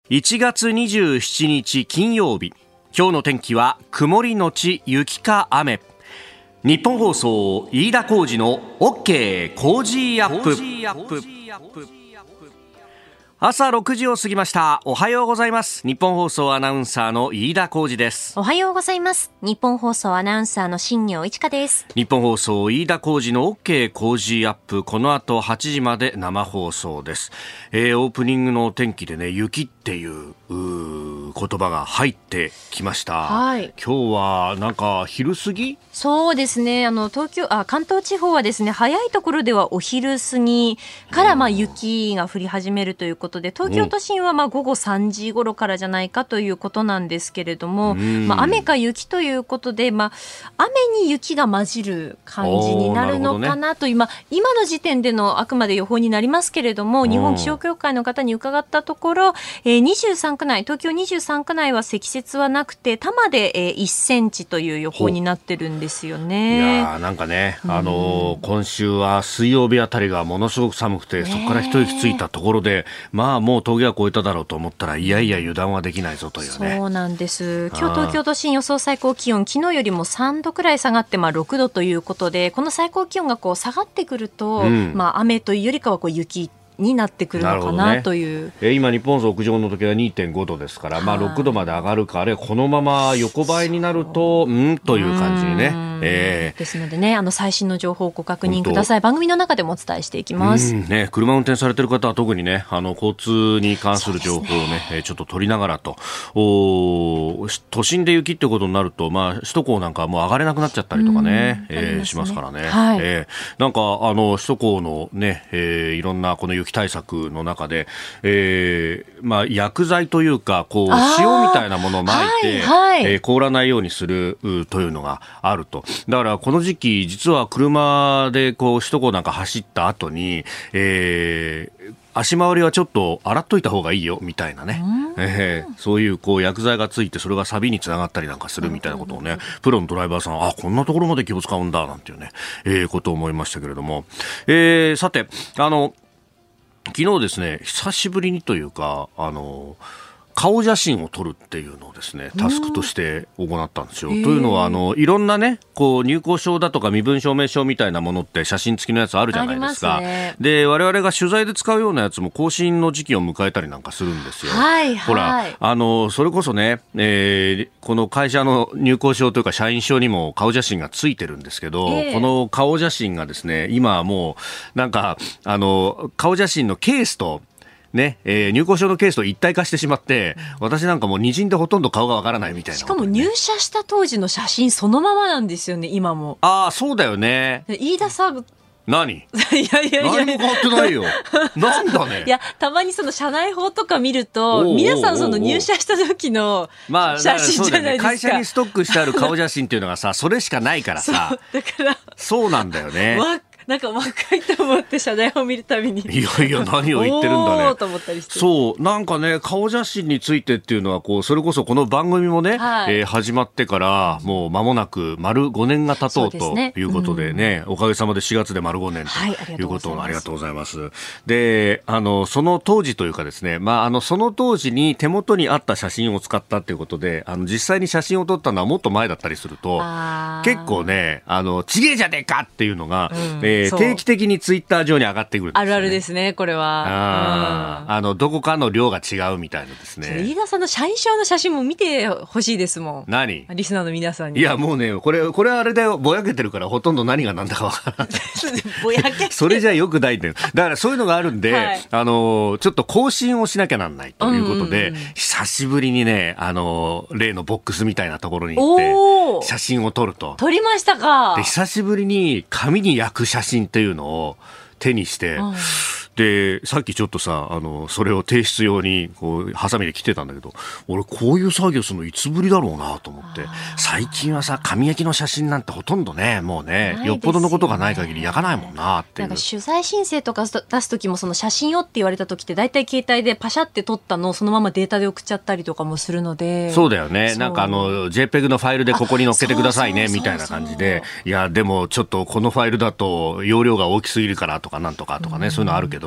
1月27日金曜日、今日の天気は曇りのち雪か雨。日本放送飯田浩司の OK 工事アップ。朝6時を過ぎました。おはようございます。日本放送アナウンサーの飯田浩司です。 おはようございます。日本放送アナウンサーの新業一華です。 日本放送飯田浩司の OK 工事アップ、この後8時まで生放送です。オープニングの天気でね、雪っていう言葉が入ってきました、 はい、 今日はなんか昼過ぎ。 そうですね、関東地方はですね、早いところではお昼過ぎから雪が降り始めるということで、東京都心は午後3時頃からじゃないかということなんですけれども、雨か雪ということで、雨に雪が混じる感じになるのかなと、今の時点でのあくまで予報になりますけれども、日本気象協会の方に伺ったところ、23区内、東京23区内は積雪はなくて、多摩で1センチという予報になってるんですよね。 いやなんかね、今週は水曜日あたりがものすごく寒くて、そこから一息ついたところで、もう峠は越えただろうと思ったら、いや油断はできないぞというね。そうなんです。 今日東京都心予想最高気温、昨日よりも3度くらい下がって6度ということで、この最高気温が下がってくると、雨というよりかは雪になってくるのかなという、 今日本屋上の時は 2.5 度ですから、6度まで上がるか、あるいはこのまま横ばいになるとという感じにね、 ですのでね、最新の情報をご確認ください。番組の中でもお伝えしていきます。 車運転されている方は特にね、交通に関する情報をね、ちょっと取りながらと。都心で雪ってことになると、首都高なんかもう上がれなくなっちゃったりとかね、しますからね、なんか首都高のね、いろんなこの雪対策の中で、薬剤というか塩みたいなものを撒いて、凍らないようにするというのがあると。だからこの時期実は車で首都高なんか走った後に、足回りはちょっと洗っといた方がいいよみたいなね、そういう薬剤がついて、それが錆につながったりなんかするみたいなことをね、プロのドライバーさん、こんなところまで気を使うんだなんていうね、ことを思いましたけれども、さて昨日ですね、久しぶりにというか顔写真を撮るっていうのをですね、タスクとして行ったんですよ。というのはいろんなね、入校証だとか身分証明書みたいなものって写真付きのやつあるじゃないですか。で、我々が取材で使うようなやつも更新の時期を迎えたりなんかするんですよ。ほら、それこそね、この会社の入校証というか社員証にも顔写真がついてるんですけど、この顔写真がですね、今はもうなんか顔写真のケースとね、入校証のケースと一体化してしまって、私なんかもう滲んでほとんど顔がわからないみたいな、 しかも入社した当時の写真そのままなんですよね、今も。 そうだよね。 飯田さん何いや何も変わってないよ。なんだね。 いや、たまにその社内法とか見ると、皆さんその入社した時の写真じゃないですか。 会社にストックしてある顔写真っていうのがさ、それしかないからさ。 だからそうなんだよね。 なんか若いと思って社内を見るたびに、 いや何を言ってるんだねと思ったりして。 そうなんかね、顔写真についてっていうのはそれこそこの番組もね、始まってからもう間もなく丸5年が経とうということでね、おかげさまで4月で丸5年ということを、ありがとうございます。で、その当時というかですね、その当時に手元にあった写真を使ったっていうことで、実際に写真を撮ったのはもっと前だったりすると、結構ね、ちげえじゃねえかっていうのが、定期的にツイッター上に上がってくるんですよね。 あるあるですね、これは。 どこかの量が違うみたいなですね。 飯田さんの社員証の写真も見てほしいですもん。 何？ リスナーの皆さんに。 いやもうね、これはあれだよ、ぼやけてるからほとんど何が何だかわからない。 ぼやけそれじゃよくないんだよ。だからそういうのがあるんで、ちょっと更新をしなきゃなんないということで、久しぶりにね、例のボックスみたいなところに行って写真を撮ると。 撮りましたか。 で、久しぶりに紙に焼く写真っていうのを手にして、でさっきちょっとさそれを提出用にハサミで切ってたんだけど、俺こういう作業するのいつぶりだろうなと思って、最近はさ紙焼きの写真なんてほとんどねもうねよっぽどのことがない限り焼かないもんなっていう。 なんか取材申請とか出す時もその写真をって言われた時って大体携帯でパシャって撮ったのをそのままデータで送っちゃったりとかもするので。 そうだよね。なんかJPEG のファイルでここに載っけてくださいねみたいな感じで、いやでもちょっとこのファイルだと容量が大きすぎるからとかなんとかとかね、そういうのあるけど、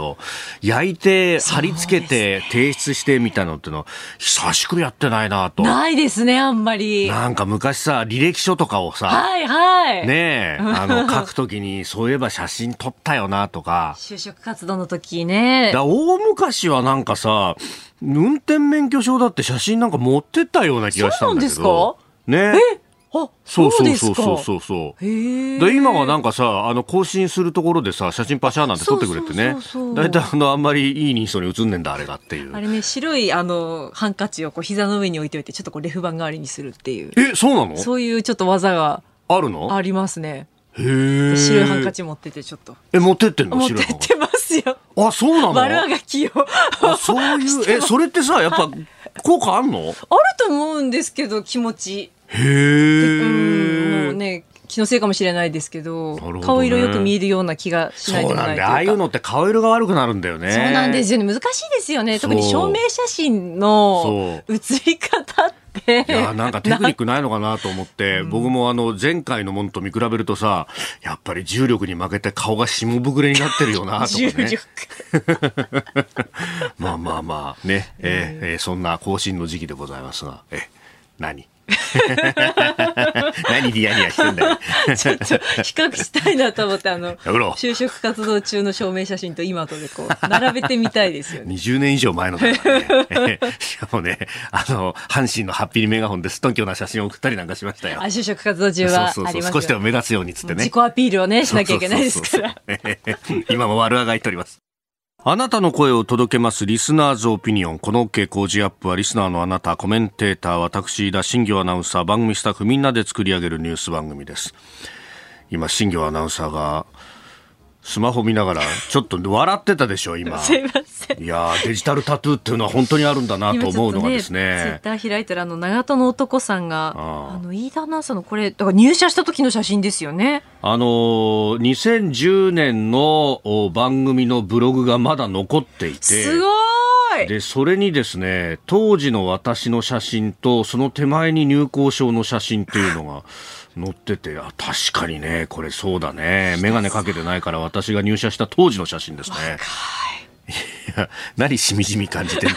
ど、焼いて貼り付けて提出してみたいなのっての久しくやってないなと。 ないですね、あんまり。 なんか昔さ、履歴書とかをさ、 はいはい。 ねえ、書くときにそういえば写真撮ったよなとか。 就職活動の時ね。 大昔はなんかさ、運転免許証だって写真なんか持ってったような気がしたんだけど。 そうなんですか？ ね。 あ、 そうそうですか。 そう。で今はなんかさ、更新するところでさ、写真パシャーなんて撮ってくれてね。だいたいあんまりいい人相に映んねんだあれがっていう。 あれね、白いハンカチをこう膝の上に置いておいて、ちょっとこうレフ板代わりにするっていう。 そうなの？ そういうちょっと技があるの？ ありますね。 へえ。 白いハンカチ持っててちょっと。 持ってってんの？ 持ってってますよ。 あ、そうなの？ 丸あがきを。 あ、そういう、それってさ、やっぱ効果あんの？あると思うんですけど、気持ち。 へえ。 もうね、気のせいかもしれないですけど、顔色よく見えるような気がしないでもないというか。そうなんだ。 ああいうのって顔色が悪くなるんだよね。 そうなんですよね。難しいですよね。特に証明写真の写り方って。 いや、なんかテクニックないのかなと思って、僕も前回のものと見比べるとさ、やっぱり重力に負けて顔が下ぶくれになってるよなとかね。重力。まあね、そんな更新の時期でございますが、何ニヤニヤしてんだよ。 ちょっと比較したいなと思って、就職活動中の証明写真と今とでこう並べてみたいですよね。 20年以上前のだからね。しかもね、阪神のハッピーメガホンでストンキョな写真を送ったりなんかしましたよ。 就職活動中はありますよ。 そう少しでも目立つようにつってね。 自己アピールをねしなきゃいけないですから。 今も悪あがいております。あなたの声を届けますリスナーズオピニオン。この OK 工事アップはリスナーのあなた、コメンテーター、私田新業アナウンサー、番組スタッフみんなで作り上げるニュース番組です。今新業アナウンサーがスマホ見ながらちょっと笑ってたでしょ今。 すいません。 いやデジタルタトゥーっていうのは本当にあるんだなと思うのがですね。 ツイッター開いたら長門の男さんが飯田アナウンサーのこれだから入社した時の写真ですよね。 2010年の番組のブログがまだ残っていて。 すごい。 でそれにですね、当時の私の写真とその手前に入校証の写真っていうのが載ってて、確かにね、これそうだね、眼鏡かけてないから私が入社した当時の写真ですね。いや、何しみじみ感じてる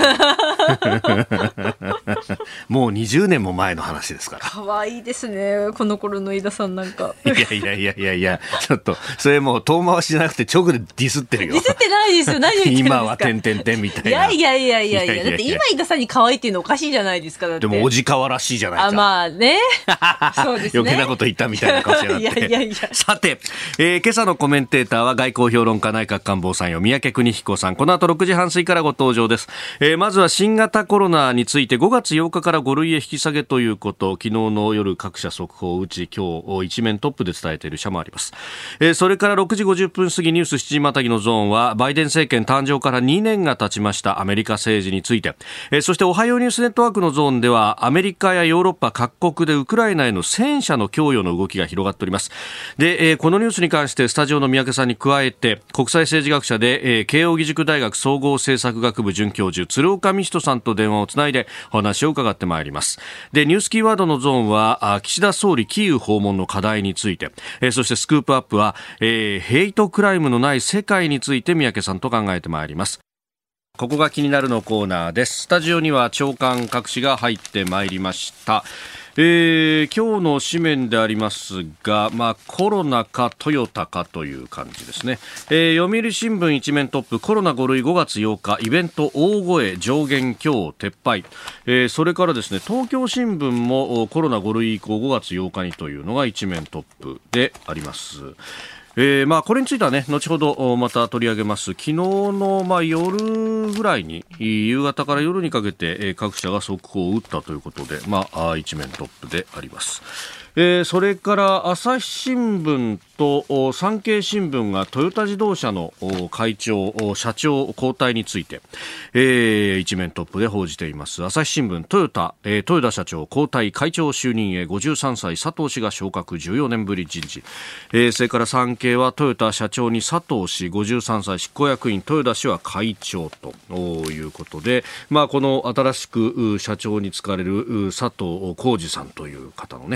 もう20年も前の話ですから。 可愛いですね、この頃の飯田さんなんか。 いやちょっとそれもう遠回しじゃなくて直でディスってるよ。 ディスってないですよ。何言ってるんですか。 今は点々点みたいな。 いやだって今飯田さんに可愛いっていうのおかしいじゃないですか。だってでもおじかわらしいじゃないか。 まあね。そうですね。 余計なこと言ったみたいな顔しやがって。いやさて、今朝のコメンテーターは外交評論家内閣官房参与三宅邦彦さん。この後6時半過ぎからご登場です。まずは新型コロナについて5月8日から5類へ引き下げということ、昨日の夜各社速報を打ち、今日一面トップで伝えている社もあります。それから6時50分過ぎニュース7時またぎのゾーンはバイデン政権誕生から2年が経ちましたアメリカ政治について、そしておはようニュースネットワークのゾーンではアメリカやヨーロッパ各国でウクライナへの戦車の供与の動きが広がっております。で、このニュースに関してスタジオの三宅さんに加えて国際政治学者で、慶應義塾大学総合政策学部准教授鶴岡道人さんと電話をつないでお話を伺ってまいります。で、ニュースキーワードのゾーンは岸田総理キーウ訪問の課題について、そしてスクープアップは、ヘイトクライムのない世界について三宅さんと考えてまいります。ここが気になるのコーナーです。スタジオには長官各紙が入ってまいりました。今日の紙面でありますが、コロナかトヨタかという感じですね。読売新聞一面トップ、コロナ5類5月8日イベント大声上限今日撤廃。それからですね、東京新聞もコロナ5類以降5月8日にというのが一面トップであります。これについてはね、後ほどまた取り上げます。昨日の夜ぐらいに、夕方から夜にかけて各社が速報を打ったということで、一面トップであります。それから朝日新聞と産経新聞がトヨタ自動車の社長交代について、一面トップで報じています。朝日新聞、豊田社長交代、会長就任へ53歳佐藤氏が昇格、14年ぶり人事。それから産経はトヨタ社長に佐藤氏53歳執行役員、豊田氏は会長ということで、この新しく社長に就かれる佐藤浩二さんという方のね、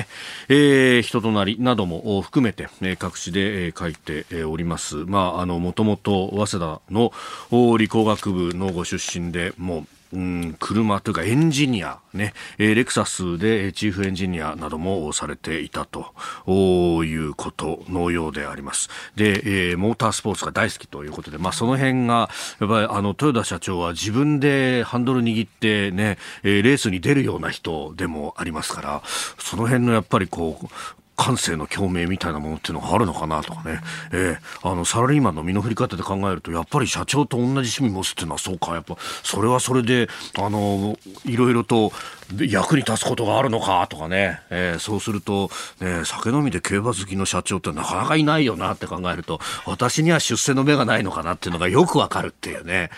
人となりなども含めて、各紙で書いております。もともと早稲田の理工学部のご出身で、もう車というかエンジニアね、レクサスでチーフエンジニアなどもされていたということのようであります。で、モータースポーツが大好きということで、その辺がやっぱり豊田社長は自分でハンドル握ってね、レースに出るような人でもありますから、その辺のやっぱり感性の共鳴みたいなものっていうのがあるのかなとかね、サラリーマンの身の振り方で考えると、やっぱり社長と同じ趣味持つっていうのはそうか、やっぱそれはそれでいろいろと役に立つことがあるのかとかね、そうすると、酒飲みで競馬好きの社長ってなかなかいないよなって考えると、私には出世の目がないのかなっていうのがよくわかるっていうね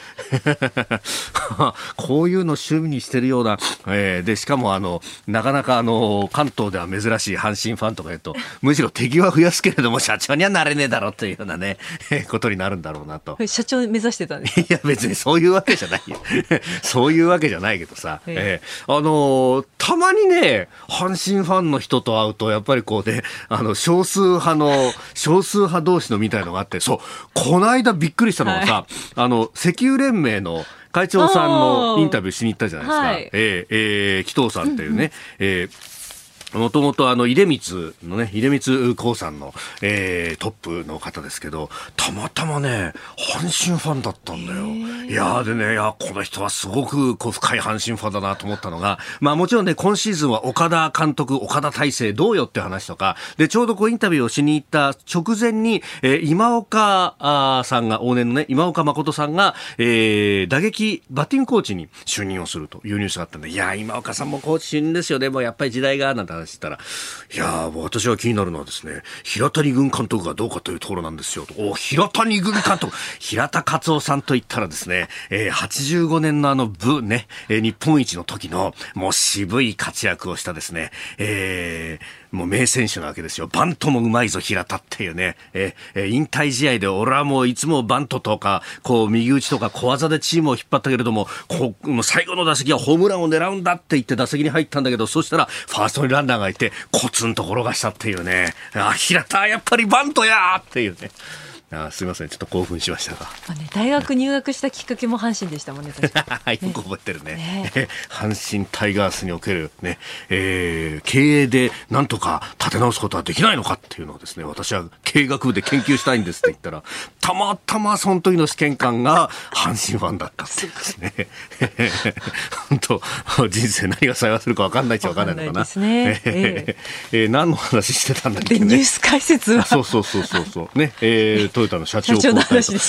こういうの趣味にしてるような、でしかもなかなか関東では珍しい阪神ファンとかむしろ敵は増やすけれども社長にはなれねえだろうというようなねことになるんだろうなと。 社長目指してたんですか？ いや別にそういうわけじゃないよそういうわけじゃないけどさ、たまにね阪神ファンの人と会うとやっぱり少数派同士のみたいのがあって、そうこの間びっくりしたのがさ、石油連盟の会長さんのインタビューしに行ったじゃないですか。紀藤さんっていうね、もともと出光のね、出光興産の、トップの方ですけど、たまたまね、阪神ファンだったんだよ。いやでね、この人はすごく深い阪神ファンだなと思ったのが、もちろんね、今シーズンは岡田監督、岡田体制どうよって話とか、で、ちょうどインタビューをしに行った直前に、今岡さんが、往年のね、今岡誠さんが、バッティングコーチに就任をするというニュースがあったんで、いや、今岡さんもコーチ就任ですよね、もうやっぱり時代が、なんて話したら、いや私は気になるのはですね、平谷軍監督がどうかというところなんですよと。平谷軍監督平田勝夫さんといったらですね、85年のね、日本一の時のもう渋い活躍をしたですね、もう名選手なわけですよ。バントもうまいぞ平田っていうね、引退試合で俺はもういつもバントとか右打ちとか小技でチームを引っ張ったけれども、もう最後の打席はホームランを狙うんだって言って打席に入ったんだけど、そしたらファーストにランナーがいてコツンと転がしたっていうね、平田やっぱりバントやーっていうね。すいません、ちょっと興奮しましたが、 大学入学したきっかけも阪神でしたもんね。確かよく覚えてるね。阪神タイガースにおける、ね、経営でなんとか立て直すことはできないのかっていうのをですね、私は経営学部で研究したいんですって言ったら、たまたまその時の試験官が阪神ファンだったっていうですね本当人生何が幸せするか分かんないっちゃ分かんないのかな。ですね。何の話してたんだっけね。 ニュース解説はそうね、トヨタの社長交代と、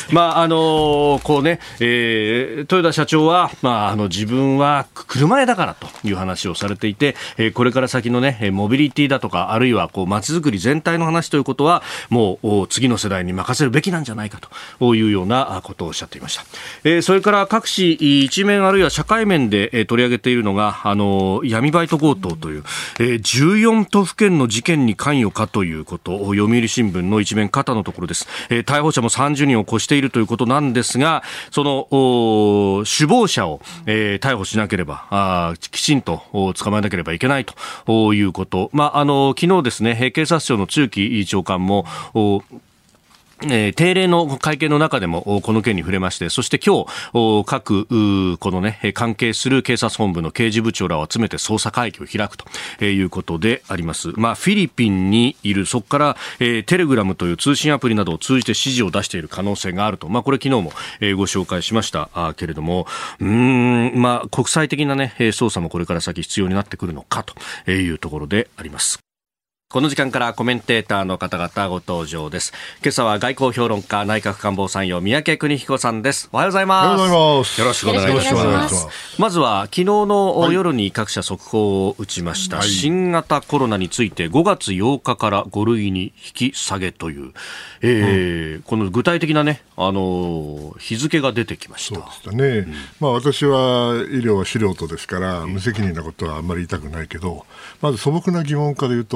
豊田社長は、自分は車屋だからという話をされていて、これから先のね、モビリティだとか、あるいは街づくり全体の話ということは、もう次の世代に任せるべきなんじゃないかというようなことをおっしゃっていました。それから各紙一面あるいは社会面で取り上げているのが、闇バイト強盗という、14都府県の事件に関与かということを読売新聞の一面肩のところです。逮捕者も30人を超しているということなんですが、その首謀者を、逮捕しなければきちんと捕まえなければいけないということ。昨日ですね、警察庁の露木長官も定例の会見の中でもこの件に触れまして、そして今日各関係する警察本部の刑事部長らを集めて捜査会議を開くということであります。フィリピンにいる、そこからテレグラムという通信アプリなどを通じて指示を出している可能性があると、これ昨日もご紹介しましたけれども、国際的なね捜査もこれから先必要になってくるのかというところであります。この時間からコメンテーターの方々ご登場です。今朝は外交評論家、内閣官房参与、三宅邦彦さんです。おはようございます。 おはようございます。 よろしくお願いします。まずは昨日の夜に各社速報を打ちました、新型コロナについて5月8日から5類に引き下げという、この具体的なね、日付が出てきました。 そうでしたね。私は医療は素人ですから無責任なことはあんまり言いたくないけど、まず素朴な疑問から言うと、なぜ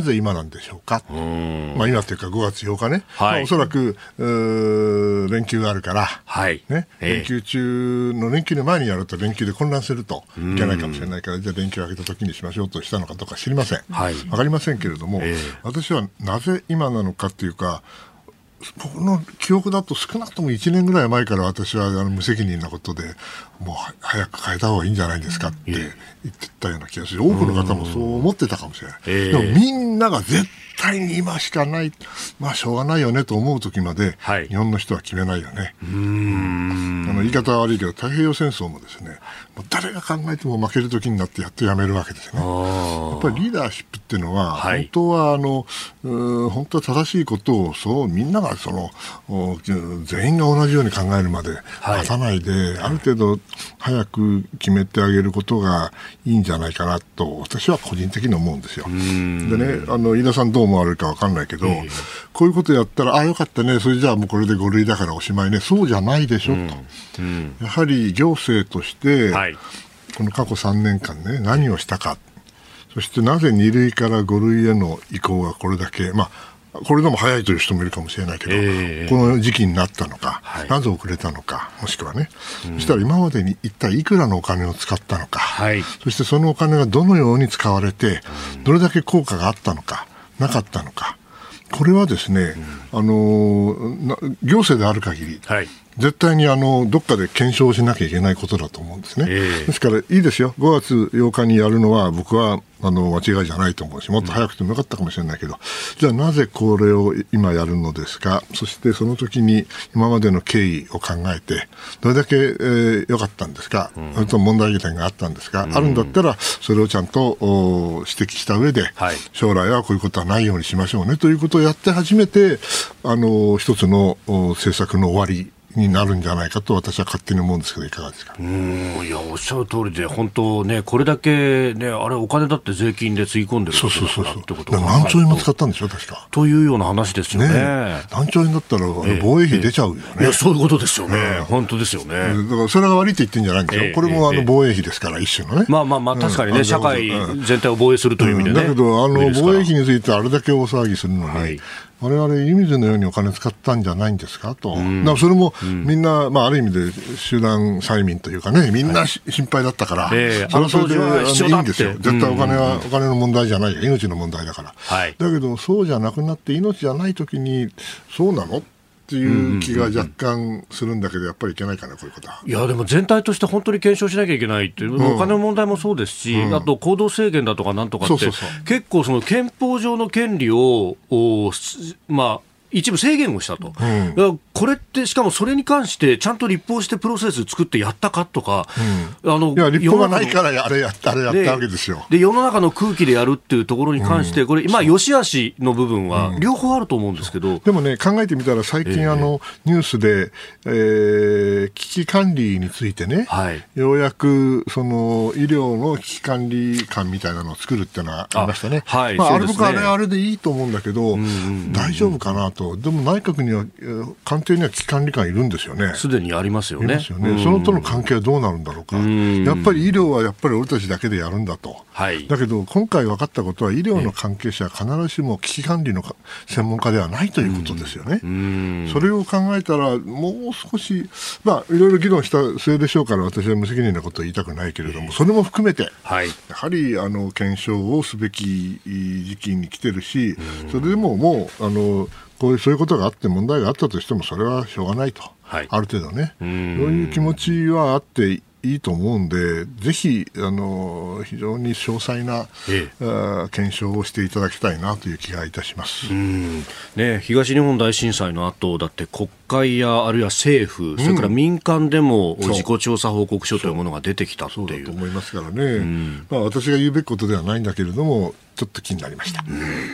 ぜ今なんでしょうか。まあ、今というか5月8日ね、 はい、 まあ、おそらく連休があるから、 はいね、連休中の連休の前にやると連休で混乱するといけないかもしれないから、じゃあ連休明けた時にしましょうとしたのかどうか知りません、 はい、 わかりませんけれども、私はなぜ今なのかというか、僕の記憶だと少なくとも1年ぐらい前から私は無責任なことでもう早く変えた方がいいんじゃないですかって言ってたような気がする。多くの方もそう思ってたかもしれない、でもみんなが絶対に今しかない、まあしょうがないよねと思う時まで、はい、日本の人は決めないよね。言い方は悪いけど太平洋戦争もですね、もう誰が考えても負ける時になってやっとやめるわけですよね。やっぱりリーダーシップっていうのは、はい、本当は正しいことをそうみんなが全員が同じように考えるまで待たないで、はい、ある程度早く決めてあげることがいいんじゃないかなと私は個人的に思うんですよ。でね、飯田さんどう思われるか分かんないけど、こういうことやったらよかったね、それじゃあもうこれで5類だからおしまいね、そうじゃないでしょと、やはり行政として、はい、この過去3年間ね何をしたか、そしてなぜ2類から5類への移行がこれだけ、まあこれでも早いという人もいるかもしれないけど、この時期になったのか、はい、なぜ遅れたのか、もしくはね、そしたら今までに一体いくらのお金を使ったのか、はい、そしてそのお金がどのように使われて、どれだけ効果があったのかなかったのか、これはですね、行政である限り、はい、絶対にどっかで検証しなきゃいけないことだと思うんですね。ですからいいですよ、5月8日にやるのは僕は間違いじゃないと思うし、もっと早くてもよかったかもしれないけど、じゃあなぜこれを今やるのですか、そしてその時に今までの経緯を考えてどれだけ良かったんですか、それと問題点があったんですか、あるんだったらそれをちゃんと指摘した上で、はい、将来はこういうことはないようにしましょうねということをやって初めて一つの政策の終わりになるんじゃないかと私は勝手に思うんですけど、いかがですか。 いや、おっしゃる通りで、本当ね、これだけね、あれお金だって税金でつぎ込んでるわけだからってことを考えると、 何兆円も使ったんでしょ確かというような話ですよね。 何兆円だったら防衛費出ちゃうよね。 いや、そういうことですよね。本当ですよね。 だからそれが悪いって言ってるんじゃないんですよ。これも防衛費ですから、一種のね。 まあ確かにね、社会全体を防衛するという意味でね。 だけど防衛費についてあれだけ大騒ぎするのに、はい、我々湯水のようにお金使ったんじゃないんですかと、だからそれもみんな、ある意味で集団催眠というかね、みんな心配だったから、それはそれでいいんですよ。絶対お金の問題じゃないよ、命の問題だから、はい、だけどそうじゃなくなって命じゃないときにそうなのっていう気が若干するんだけど、やっぱりいけないかな、こういうことは。 いや、でも全体として本当に検証しなきゃいけないっていう、お金の問題もそうですし、あと行動制限だとかなんとかって、結構その憲法上の権利を一部制限をしたと、これってしかもそれに関してちゃんと立法してプロセス作ってやったかとか、 いや立法がないからあれやったわけですよ。 で世の中の空気でやるっていうところに関して、これ良し悪しの部分は両方あると思うんですけど、 でもね、考えてみたら最近ニュースで、危機管理についてね、はい、ようやくその医療の危機管理官みたいなのを作るっていうのがありましたね。あれ僕あれでいいと思うんだけど、大丈夫かなと。でも内閣には官邸には危機管理官いるんですよね。 すでにありますよね。 そのとの関係はどうなるんだろうか。やっぱり医療はやっぱり俺たちだけでやるんだと、はい、だけど今回分かったことは医療の関係者は必ずしも危機管理の専門家ではないということですよね。それを考えたらもう少し、いろいろ議論した末でしょうから私は無責任なことを言いたくないけれども、それも含めて、はい、やはり検証をすべき時期に来てるし、それでももうそういうことがあって問題があったとしてもそれはしょうがないと、はい、ある程度ね、そういう気持ちはあっていいと思うんで、ぜひ非常に詳細な、検証をしていただきたいなという気がいたします。 東日本大震災の後だって国会やあるいは政府、それから民間でも自己調査報告書というものが出てきたっていう。 そうだと思いますからね、私が言うべきことではないんだけれどもちょっと気になりました。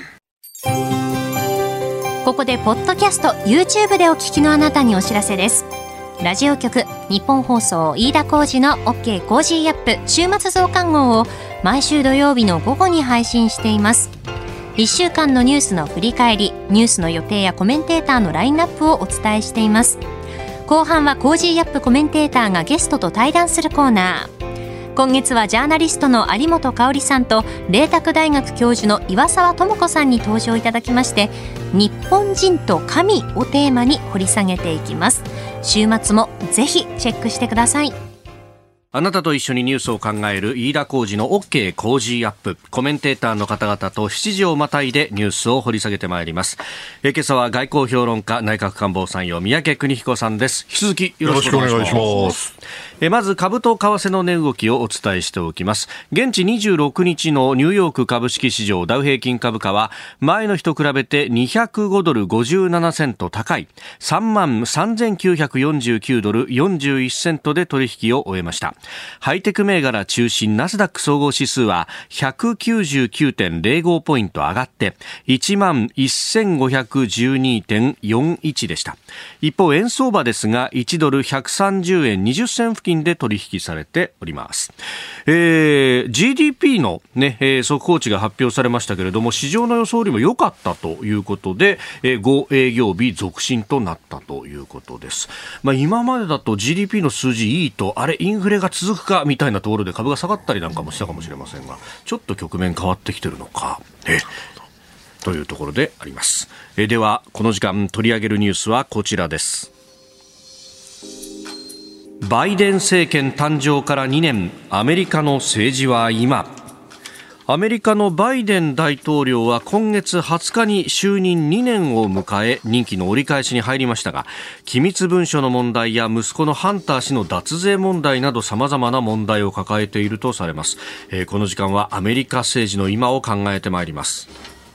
ここでポッドキャスト YouTube でお聞きのあなたにお知らせです。ラジオ局日本放送飯田浩司の OK コージーアップ週末増刊号を毎週土曜日の午後に配信しています。1週間のニュースの振り返り、ニュースの予定やコメンテーターのラインナップをお伝えしています。後半はコージーアップコメンテーターがゲストと対談するコーナー。 今月はジャーナリストの有本香里さんと麗澤大学教授の岩沢智子さんに登場いただきまして、日本人と神をテーマに掘り下げていきます。週末もぜひチェックしてください。 あなたと一緒にニュースを考える飯田浩司の OK 工事アップ。コメンテーターの方々と7時をまたいでニュースを掘り下げてまいります。今朝は外交評論家内閣官房参与三宅邦彦さんです。引き続きよろしくお願いします。まず株と為替の値動きをお伝えしておきます。現地26日のニューヨーク株式市場ダウ平均株価は前の日と比べて205ドル57セント高い 33,949 ドル41セントで取引を終えました。ハイテク銘柄中心ナスダック総合指数は 199.05 ポイント上がって 11,512.41 でした。一方円相場ですが1ドル130円20銭付近で取引されております。GDP の、速報値が発表されましたけれども、市場の予想よりも良かったということで、5営業日続伸となったということです。今までだと GDP の数字いいとあれインフレが続くかみたいなところで株が下がったりなんかもしたかもしれませんが、ちょっと局面変わってきてるのかというところであります。ではこの時間取り上げるニュースはこちらです。バイデン政権誕生から2年、アメリカの政治は今。アメリカのバイデン大統領は今月20日に就任2年を迎え、任期の折り返しに入りましたが、機密文書の問題や息子のハンター氏の脱税問題など様々な問題を抱えているとされます。この時間はアメリカ政治の今を考えてまいります。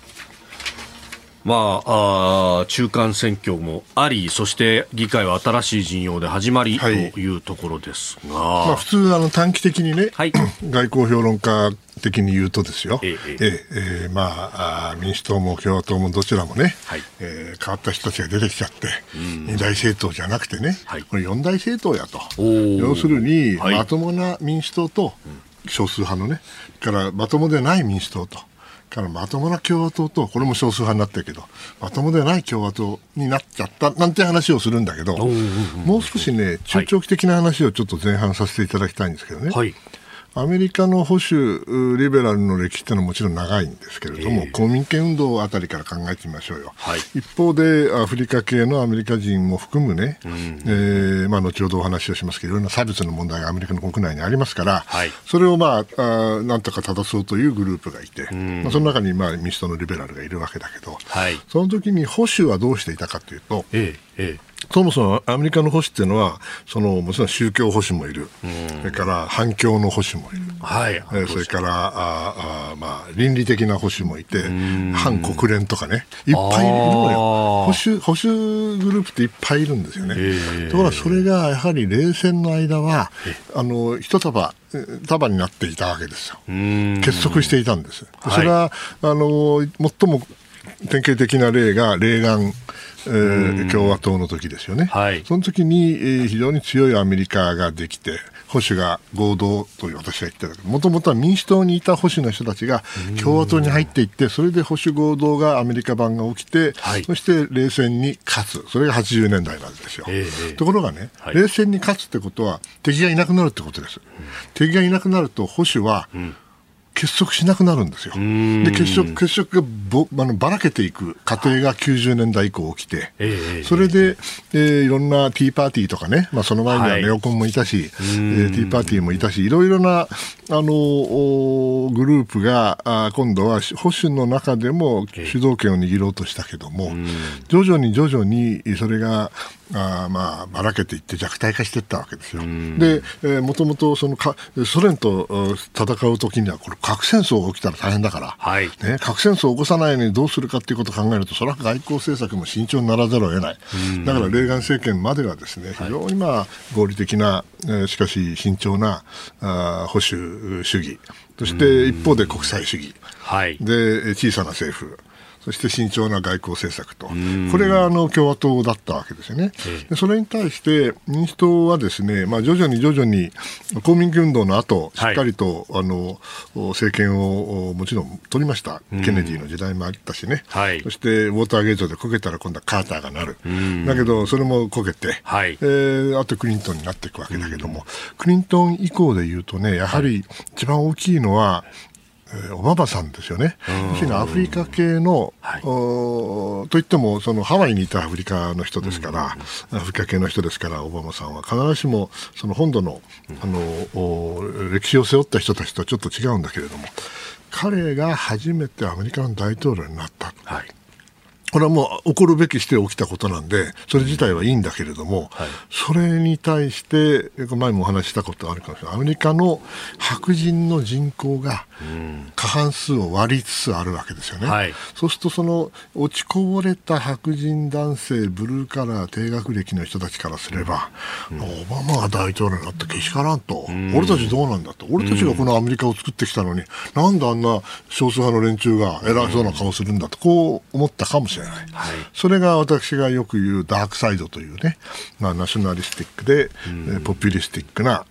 中間選挙もあり、そして議会は新しい陣容で始まりというところですが、 普通短期的にね、外交評論家的に言うとですよ、民主党も共和党もどちらもね、変わった人たちが出てきちゃって、二大政党じゃなくてね、これ四大政党やと。要するに、まともな民主党と少数派のね、からまともでない民主党と、からまともな共和党と、これも少数派になってるけど、まともでない共和党になっちゃったなんて話をするんだけど、もう少しね、中長期的な話をちょっと前半させていただきたいんですけどね。アメリカの保守リベラルの歴史ってのはもちろん長いんですけれども、公民権運動あたりから考えてみましょうよ。一方でアフリカ系のアメリカ人も含むね、後ほどお話をしますけど、いろんな差別の問題がアメリカの国内にありますから、それをなんとか正そうというグループがいて、その中に民主党のリベラルがいるわけだけど、その時に保守はどうしていたかというと、そもそもアメリカの保守っていうのはもちろん宗教保守もいる、それから反共の保守もいる、それから倫理的な保守もいて、反国連とかね、いっぱいいるのよ。保守グループっていっぱいいるんですよね。ところがそれがやはり冷戦の間は一束になっていたわけですよ。結束していたんです。それは最も典型的な例がレーガン共和党の時ですよね。その時に、非常に強いアメリカができて、保守が合同と私は言ってたけど、もともとは民主党にいた保守の人たちが共和党に入っていって、それで保守合同がアメリカ版が起きて、そして冷戦に勝つ。それが80年代なんですよ。ところがね、冷戦に勝つってことは敵がいなくなるってことです。敵がいなくなると保守は、結束しなくなるんですよ。で結束がばらけていく過程が90年代以降起きて、それで、いろんなティーパーティーとかね、その前にはネオコンもいたし、ティーパーティーもいたし、いろいろなグループが今度は保守の中でも主導権を握ろうとしたけども、徐々にそれがばらけていって弱体化していったわけですよ。で、もともとソ連と戦うときにはこれ核戦争が起きたら大変だから、核戦争を起こさないようにどうするかということを考えると、それは外交政策も慎重にならざるを得ない。だからレーガン政権まではですね、非常に合理的な、しかし慎重な保守主義、そして一方で国際主義、で小さな政府、 そして慎重な外交政策と、これが共和党だったわけですよね。でそれに対して民主党はですね、徐々に公民権運動の後、しっかりと、政権をもちろん取りました。ケネディの時代もあったしね、そしてウォーターゲートでこけたら今度はカーターがなる、だけどそれもこけて、あとクリントンになっていくわけだけども、クリントン以降でいうとね、やはり一番大きいのは、オバマさんですよね。要するにアフリカ系の、といってもそのハワイにいたアフリカの人ですから、アフリカ系の人ですから、オバマさんは必ずしもその本土の、歴史を背負った人たちとちょっと違うんだけれども、彼が初めてアメリカの大統領になった。これはもう起こるべきして起きたことなんで、それ自体はいいんだけれども、それに対して前もお話ししたことがあるかもしれない。アメリカの白人の人口が過半数を割りつつあるわけですよね。そうするとその落ちこぼれた白人男性、ブルーカラー低学歴の人たちからすれば、オバマが大統領になったけしからんと、俺たちどうなんだと、俺たちがこのアメリカを作ってきたのに、なんであんな少数派の連中が偉そうな顔するんだと、こう思ったかもしれない。それが私がよく言うダークサイドというね、ナショナリスティックで、ポピュリスティックな、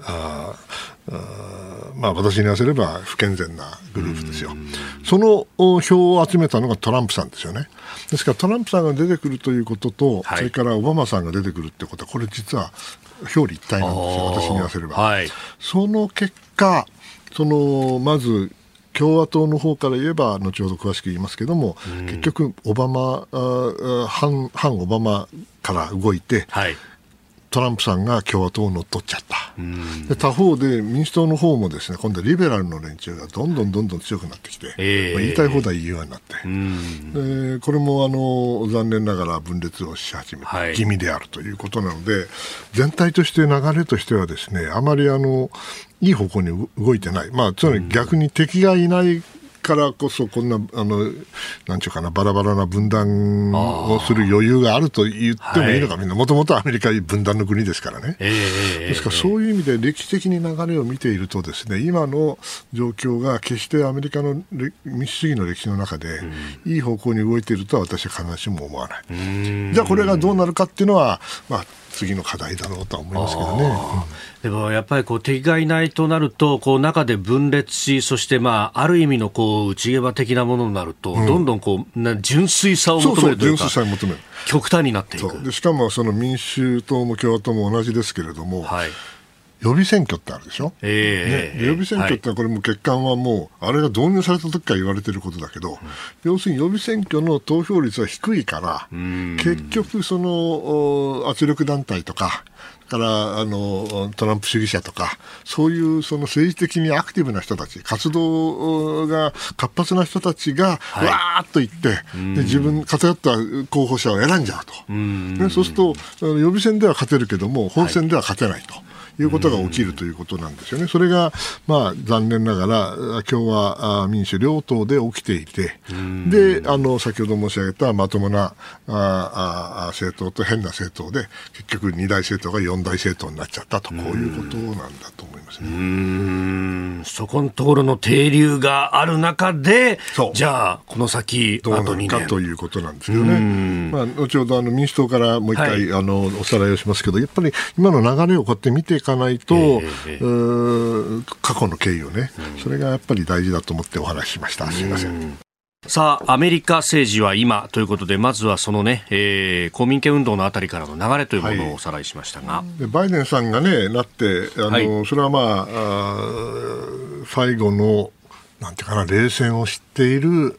私に言わせれば不健全なグループですよ。その票を集めたのがトランプさんですよね。ですからトランプさんが出てくるということと、それからオバマさんが出てくるってことは、これ実は表裏一体なんですよ、私に言わせれば。その結果、まず共和党の方から言えば後ほど詳しく言いますけども、結局反オバマから動いて、トランプさんが共和党を乗っ取っちゃった。で他方で民主党の方もですね、今度はリベラルの連中がどんどん強くなってきて、言いたい放題言うようになって、これも残念ながら分裂をし始めて、気味であるということなので、全体として流れとしてはですね、あまりいい方向に動いてない。つまり逆に敵がいないからこそこんななんちゅうかな、バラバラな分断をする余裕があると言ってもいいのか、みんなもともとアメリカ分断の国ですからね。ですからそういう意味で歴史的に流れを見ているとですね、今の状況が決してアメリカの民主主義の歴史の中でいい方向に動いているとは私は必ずしも思わない。じゃあこれがどうなるかっていうのは、次の課題だろうとは思いますけどね。 でもやっぱり敵がいないとなると、中で分裂し、そしてある意味の内ゲバ的なものになると、どんどん純粋さを求めるというか、極端になっていく。 でしかもその民主党も共和党も同じですけれども、予備選挙ってあるでしょ、予備選挙ってこれも欠陥はもうあれが導入された時から言われていることだけど、要するに予備選挙の投票率は低いから、結局その圧力団体とかからトランプ主義者とか、そういうその政治的にアクティブな人たち、活動が活発な人たちがわーっと言って、で自分偏った候補者を選んじゃうと、そうすると予備選では勝てるけども本選では勝てないということが起きるということなんですよね。それが残念ながら共和民主両党で起きていて、で先ほど申し上げたまともな政党と変な政党で結局2大政党が4大政党になっちゃったと、こういうことなんだと思いますね。 そこのところの停留がある中で、じゃあこの先どうなるかということなんですけどね。後ほど民主党からもう一回、おさらいをしますけど、やっぱり今の流れをこうやって見ていかないと、過去の経緯をね、それがやっぱり大事だと思ってお話ししました。すみません。 さあ、アメリカ政治は今ということで、まずはそのね、公民権運動のあたりからの流れというものをおさらいしましたが、 でバイデンさんがねなってそれは最後のなんていうかな、冷戦を知っている、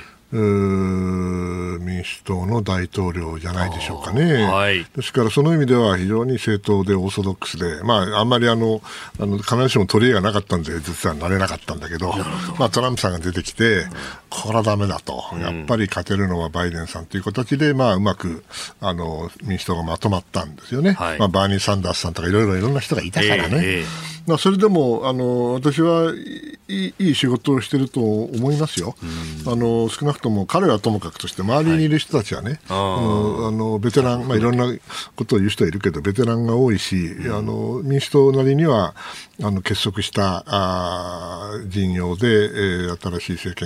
民主党の大統領じゃないでしょうかね。ですからその意味では非常に正当でオーソドックスで、あんまり必ずしも取り柄がなかったんで実はなれなかったんだけど、トランプさんが出てきて、これはダメだと、やっぱり勝てるのはバイデンさんという形で、うまく民主党がまとまったんですよね。バーニー・サンダースさんとかいろんな人がいたからね。それでも私はいい仕事をしていると思いますよ。少なくとも彼はともかくとして周りにいる人たちはね、ベテラン、いろんなことを言う人はいるけどベテランが多いし、民主党なりには結束した陣容で、新しい政権ができて、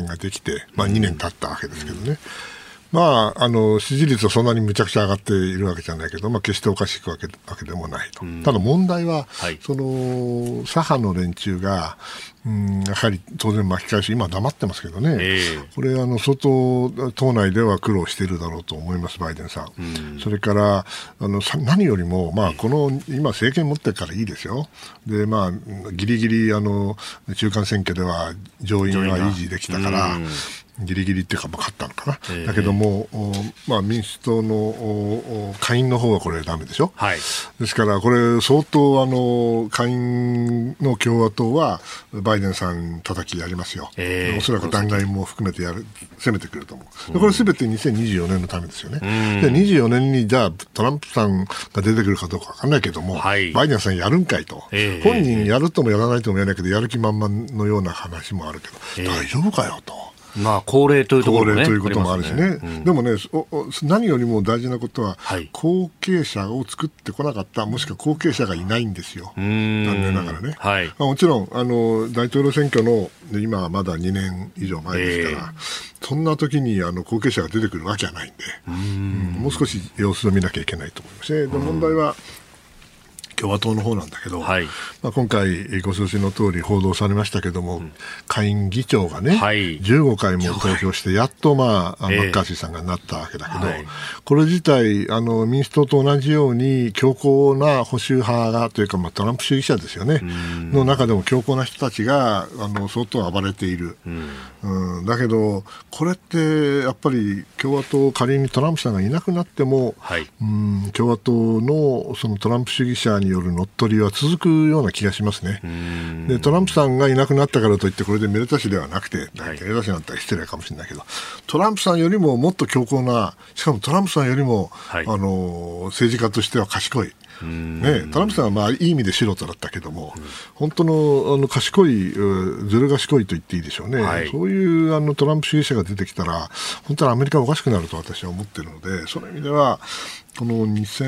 て、2年経ったわけですけどね。支持率はそんなにむちゃくちゃ上がっているわけじゃないけど、決しておかしくわけでもないと。ただ問題は、その左派の連中が、やはり当然巻き返し、今黙ってますけどね、これ相当党内では苦労しているだろうと思います、バイデンさん。それから何よりも、この今政権持ってからいいですよ。でギリギリ中間選挙では上院は維持できたから、ギリギリっていうか勝ったのかな、だけども、民主党の下院の方はこれダメでしょ、ですからこれ相当下院の共和党はバイデンさん叩きやりますよ、おそらく弾劾も含めて攻めてくると思う。でこれすべて2024年のためですよね。で24年にじゃあトランプさんが出てくるかどうか分かんないけども、バイデンさんやるんかいと、本人やるともやらないとも言えないけどやる気満々のような話もあるけど、大丈夫かよと。 高齢というところもね、 高齢ということもあるしね。でもね、何よりも大事なことは、後継者を作ってこなかった、もしくは後継者がいないんですよ。残念ながらね。もちろん大統領選挙の今はまだ2年以上前ですから、そんな時に後継者が出てくるわけはないんで、もう少し様子を見なきゃいけないと思いますね。で問題は共和党の方なんだけど、今回ご承知の通り報道されましたけども、下院議長がね、15回も投票してやっとマッカーシーさんがなったわけだけど、これ自体民主党と同じように強硬な保守派がというか、トランプ主義者ですよねの中でも強硬な人たちが相当暴れている。だけどこれってやっぱり共和党、仮にトランプさんがいなくなっても、共和党のそのトランプ主義者による乗っ取りは続くような気がしますね。でトランプさんがいなくなったからといってこれでめでたしではなくて、めでたしなんて失礼かもしれないけど、トランプさんよりももっと強硬な、しかもトランプさんよりも、政治家としては賢い。トランプさんはいい意味で素人だったけども、本当の賢い、ずる賢いと言っていいでしょうね。そういうトランプ主義者が出てきたら本当にアメリカはおかしくなると私は思っているので、その意味ではこの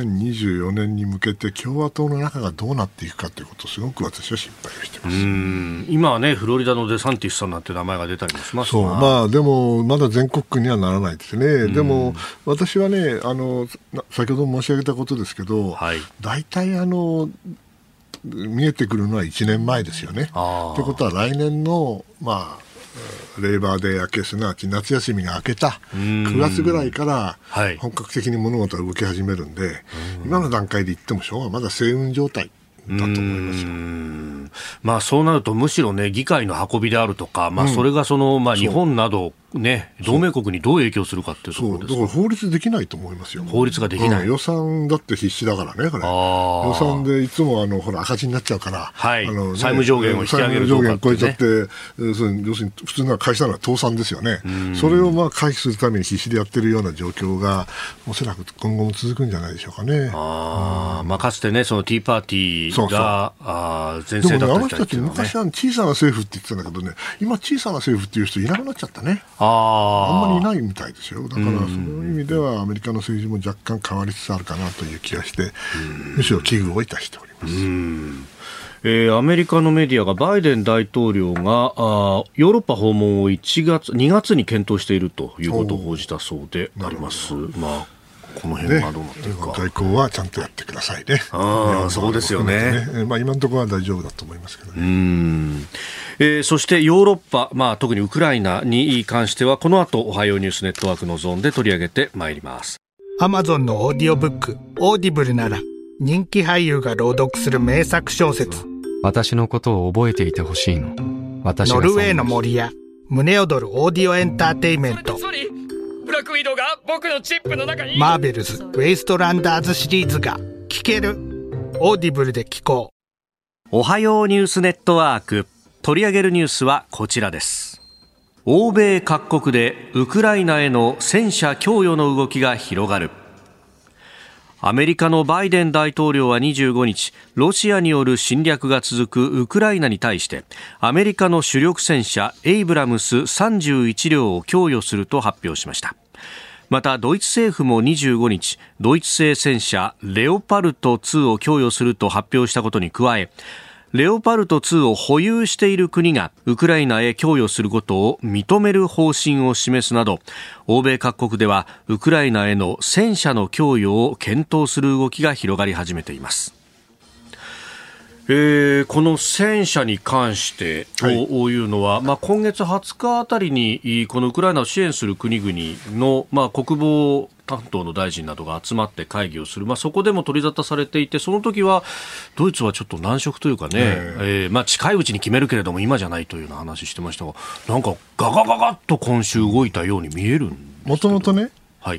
2024年に向けて共和党の中がどうなっていくかということをすごく私は心配をしています。 今はね、フロリダのデサンティスさんなんて名前が出たりもしますが、でもまだ全国区にはならないですね。でも私はね、先ほど申し上げたことですけど、大体見えてくるのは1年前ですよね。ということは来年のレイバーデー明け、すなわち夏休みが明けた9月ぐらいから本格的に物事が動き始めるんで、今の段階で言ってもしょうがまだ静運状態だと思いますよ。 そうなるとむしろね、議会の運びであるとか、それが日本などね、同盟国にどう影響するかっていうところです。 だから法律できないと思いますよ。 法律ができない、 予算だって必死だからね、これ予算でいつもほら赤字になっちゃうから、 債務上限を引き上げるとか、 債務上限超えちゃって、要するに普通の会社なら倒産ですよね。それを回避するために必死でやってるような状況がおそらく今後も続くんじゃないでしょうかね。 かつてね、そのティーパーティーが前世だった人たち昔は小さな政府って言ってたんだけどね、今小さな政府っていう人いなくなっちゃったね。あんまりいないみたいですよ。だからそういう意味ではアメリカの政治も若干変わりつつあるかなという気がして、むしろ危惧をいたしております。 アメリカのメディアがバイデン大統領がヨーロッパ訪問を2月に検討しているということを報じたそうであります。この辺はどうなっていくか、 外交はちゃんとやってくださいね。 そうですよね。 今のところは大丈夫だと思いますけどね。 そしてヨーロッパ、特にウクライナに関してはこの後おはようニュースネットワークのゾーンで取り上げてまいります。 アマゾンのオーディオブックオーディブルなら人気俳優が朗読する名作小説、 私のことを覚えていてほしいの。 ノルウェーの森や胸躍るオーディオエンターテイメント、 ブラックウィドウが僕のチップの中に、 マーベルズウェイストランダーズシリーズが聞ける。オーディブルで聞こう。 おはようニュースネットワーク、取り上げるニュースはこちらです。欧米各国でウクライナへの戦車供与の動きが広がる。アメリカのバイデン大統領は25日、ロシアによる侵略が続くウクライナに対してアメリカの主力戦車エイブラムス31両を供与すると発表しました。またドイツ政府も25日、ドイツ製戦車レオパルト2を供与すると発表したことに加え、 レオパルト2を保有している国がウクライナへ供与することを認める方針を示すなど、欧米各国ではウクライナへの戦車の供与を検討する動きが広がり始めています。この戦車に関してというのは、今月20日あたりにこのウクライナを支援する国々の、国防担当の大臣などが集まって会議をする、そこでも取り沙汰されていて、その時はドイツはちょっと難色というかね、近いうちに決めるけれども今じゃないというような話してましたが、なんかガガガガッと今週動いたように見えるんですけど。 もともとね、 はい、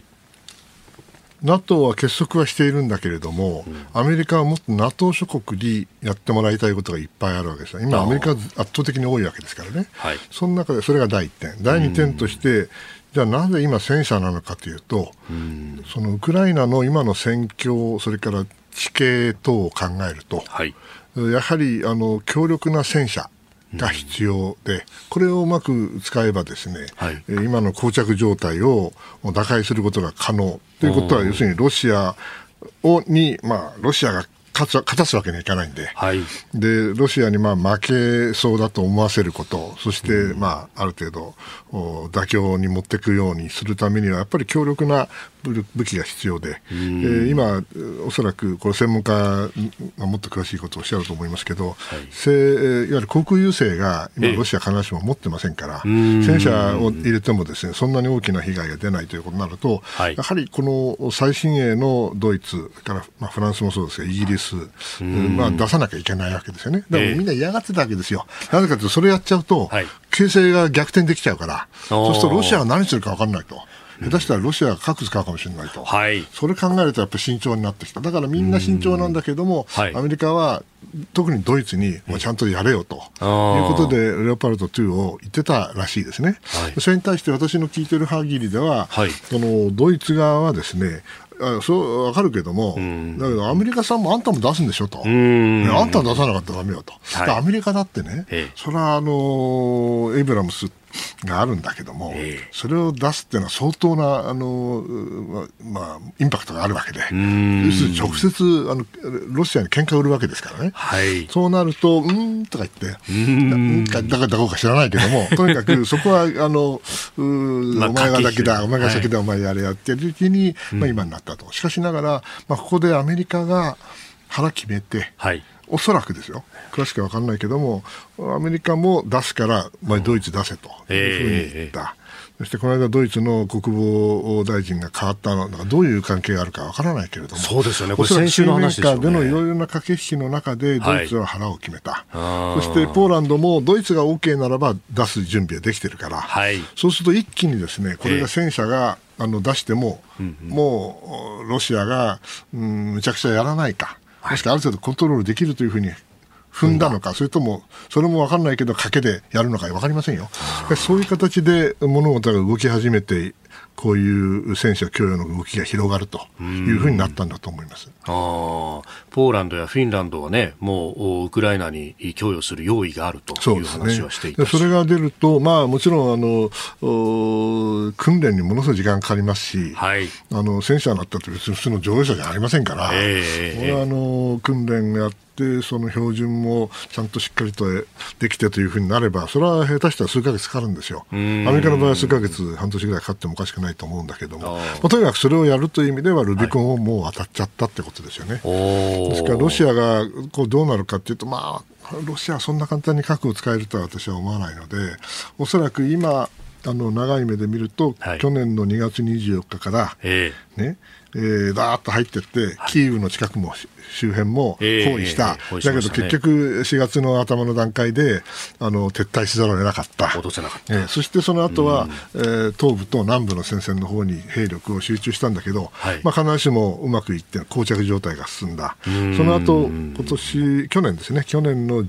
NATO は結束はしているんだけれども、アメリカはもっと NATO 諸国にやってもらいたいことがいっぱいあるわけですよ。今アメリカは圧倒的に多いわけですからね、はい、その中でそれが第1点、第2点として、じゃあなぜ今戦車なのかというと、そのウクライナの今の戦況、それから地形等を考えると、はい、やはり強力な戦車が必要で、これをうまく使えばですね、はい、今の膠着状態を打開することが可能ということは、要するにロシアに、ロシアが勝たすわけにはいかないんで、はい、でロシアに負けそうだと思わせること、そして、ある程度妥協に持っていくようにするためにはやっぱり強力な武器が必要で、今おそらくこれ専門家がもっと詳しいことをおっしゃると思いますけど、はい、いわゆる航空優勢が今ロシア必ずしも持ってませんから、戦車を入れてもですね、そんなに大きな被害が出ないということになると、はい、やはりこの最新鋭のドイツから、フランスもそうですがイギリス、出さなきゃいけないわけですよね。だからみんな嫌がってたわけですよ。なぜかというと、それやっちゃうと、形勢が逆転できちゃうから、そうするとロシアは何するか分からないと。下手したらロシアが核使うかもしれないと、はい、それ考えるとやっぱり慎重になってきた。だからみんな慎重なんだけども、アメリカは特にドイツにもうちゃんとやれよということで、レオパルト2を言ってたらしいですね、はい、それに対して私の聞いてる限りでは、はい、そのドイツ側はですね、そう分かるけども、だけどアメリカさんもあんたも出すんでしょと、あんたは出さなかったらダメよと、はい、アメリカだってね、それはエイブラムスがあるんだけども、それを出すっていうのは相当なインパクトがあるわけで、要するに直接ロシアに喧嘩売るわけですからね、はい、そうなるととか言ってだからどこか知らないけどもとにかくそこはお前が先だ、お前が先だ、お前やれやってるうちに、今になったと。しかしながら、ここでアメリカが腹決めて、はい、おそらくですよ、詳しくは分からないけども、アメリカも出すから、ドイツ出せというふうに言った。そしてこの間ドイツの国防大臣が変わったのがどういう関係があるか分からないけれども、 そうですよね、これ先週の話ですよね。 でのいろいろな駆け引きの中でドイツは腹を決めた、はい、そしてポーランドもドイツが OK ならば出す準備はできてるから、はい、そうすると一気にですね、これが戦車が出しても、もうロシアがむちゃくちゃやらないか、もしくはある程度コントロールできるというふうに踏んだのか、それともそれも分からないけど賭けでやるのか分かりませんよ。そういう形で物事が動き始めて、こういう戦車供与の動きが広がるというふうになったんだと思います。 ポーランドやフィンランドはね、もうウクライナに供与する用意があるという話はしていたし、 それが出ると、もちろん訓練にものすごい時間かかりますし、はい、戦車になったって別に普通の乗用車じゃありませんから、これは訓練やってその標準もちゃんとしっかりとできてというふうになれば、それは下手したら数ヶ月かかるんですよ。アメリカの場合は数ヶ月、半年ぐらいかかってもおかしくないと思うんだけども、とにかくそれをやるという意味ではルビコンをもう渡っちゃったってことですよね。ですからロシアがどうなるかというと、ロシアはそんな簡単に核を使えるとは私は思わないので、おそらく今長い目で見ると、去年の2月24日から、ね、ダーッと入っていって、キーウの近くも周辺も包囲した、だけど結局4月の頭の段階で撤退しざるを得なかった。そしてその後は、東部と南部の戦線の方に兵力を集中したんだけど、必ずしもうまくいって膠着状態が進んだ。その後去年ですね、去年の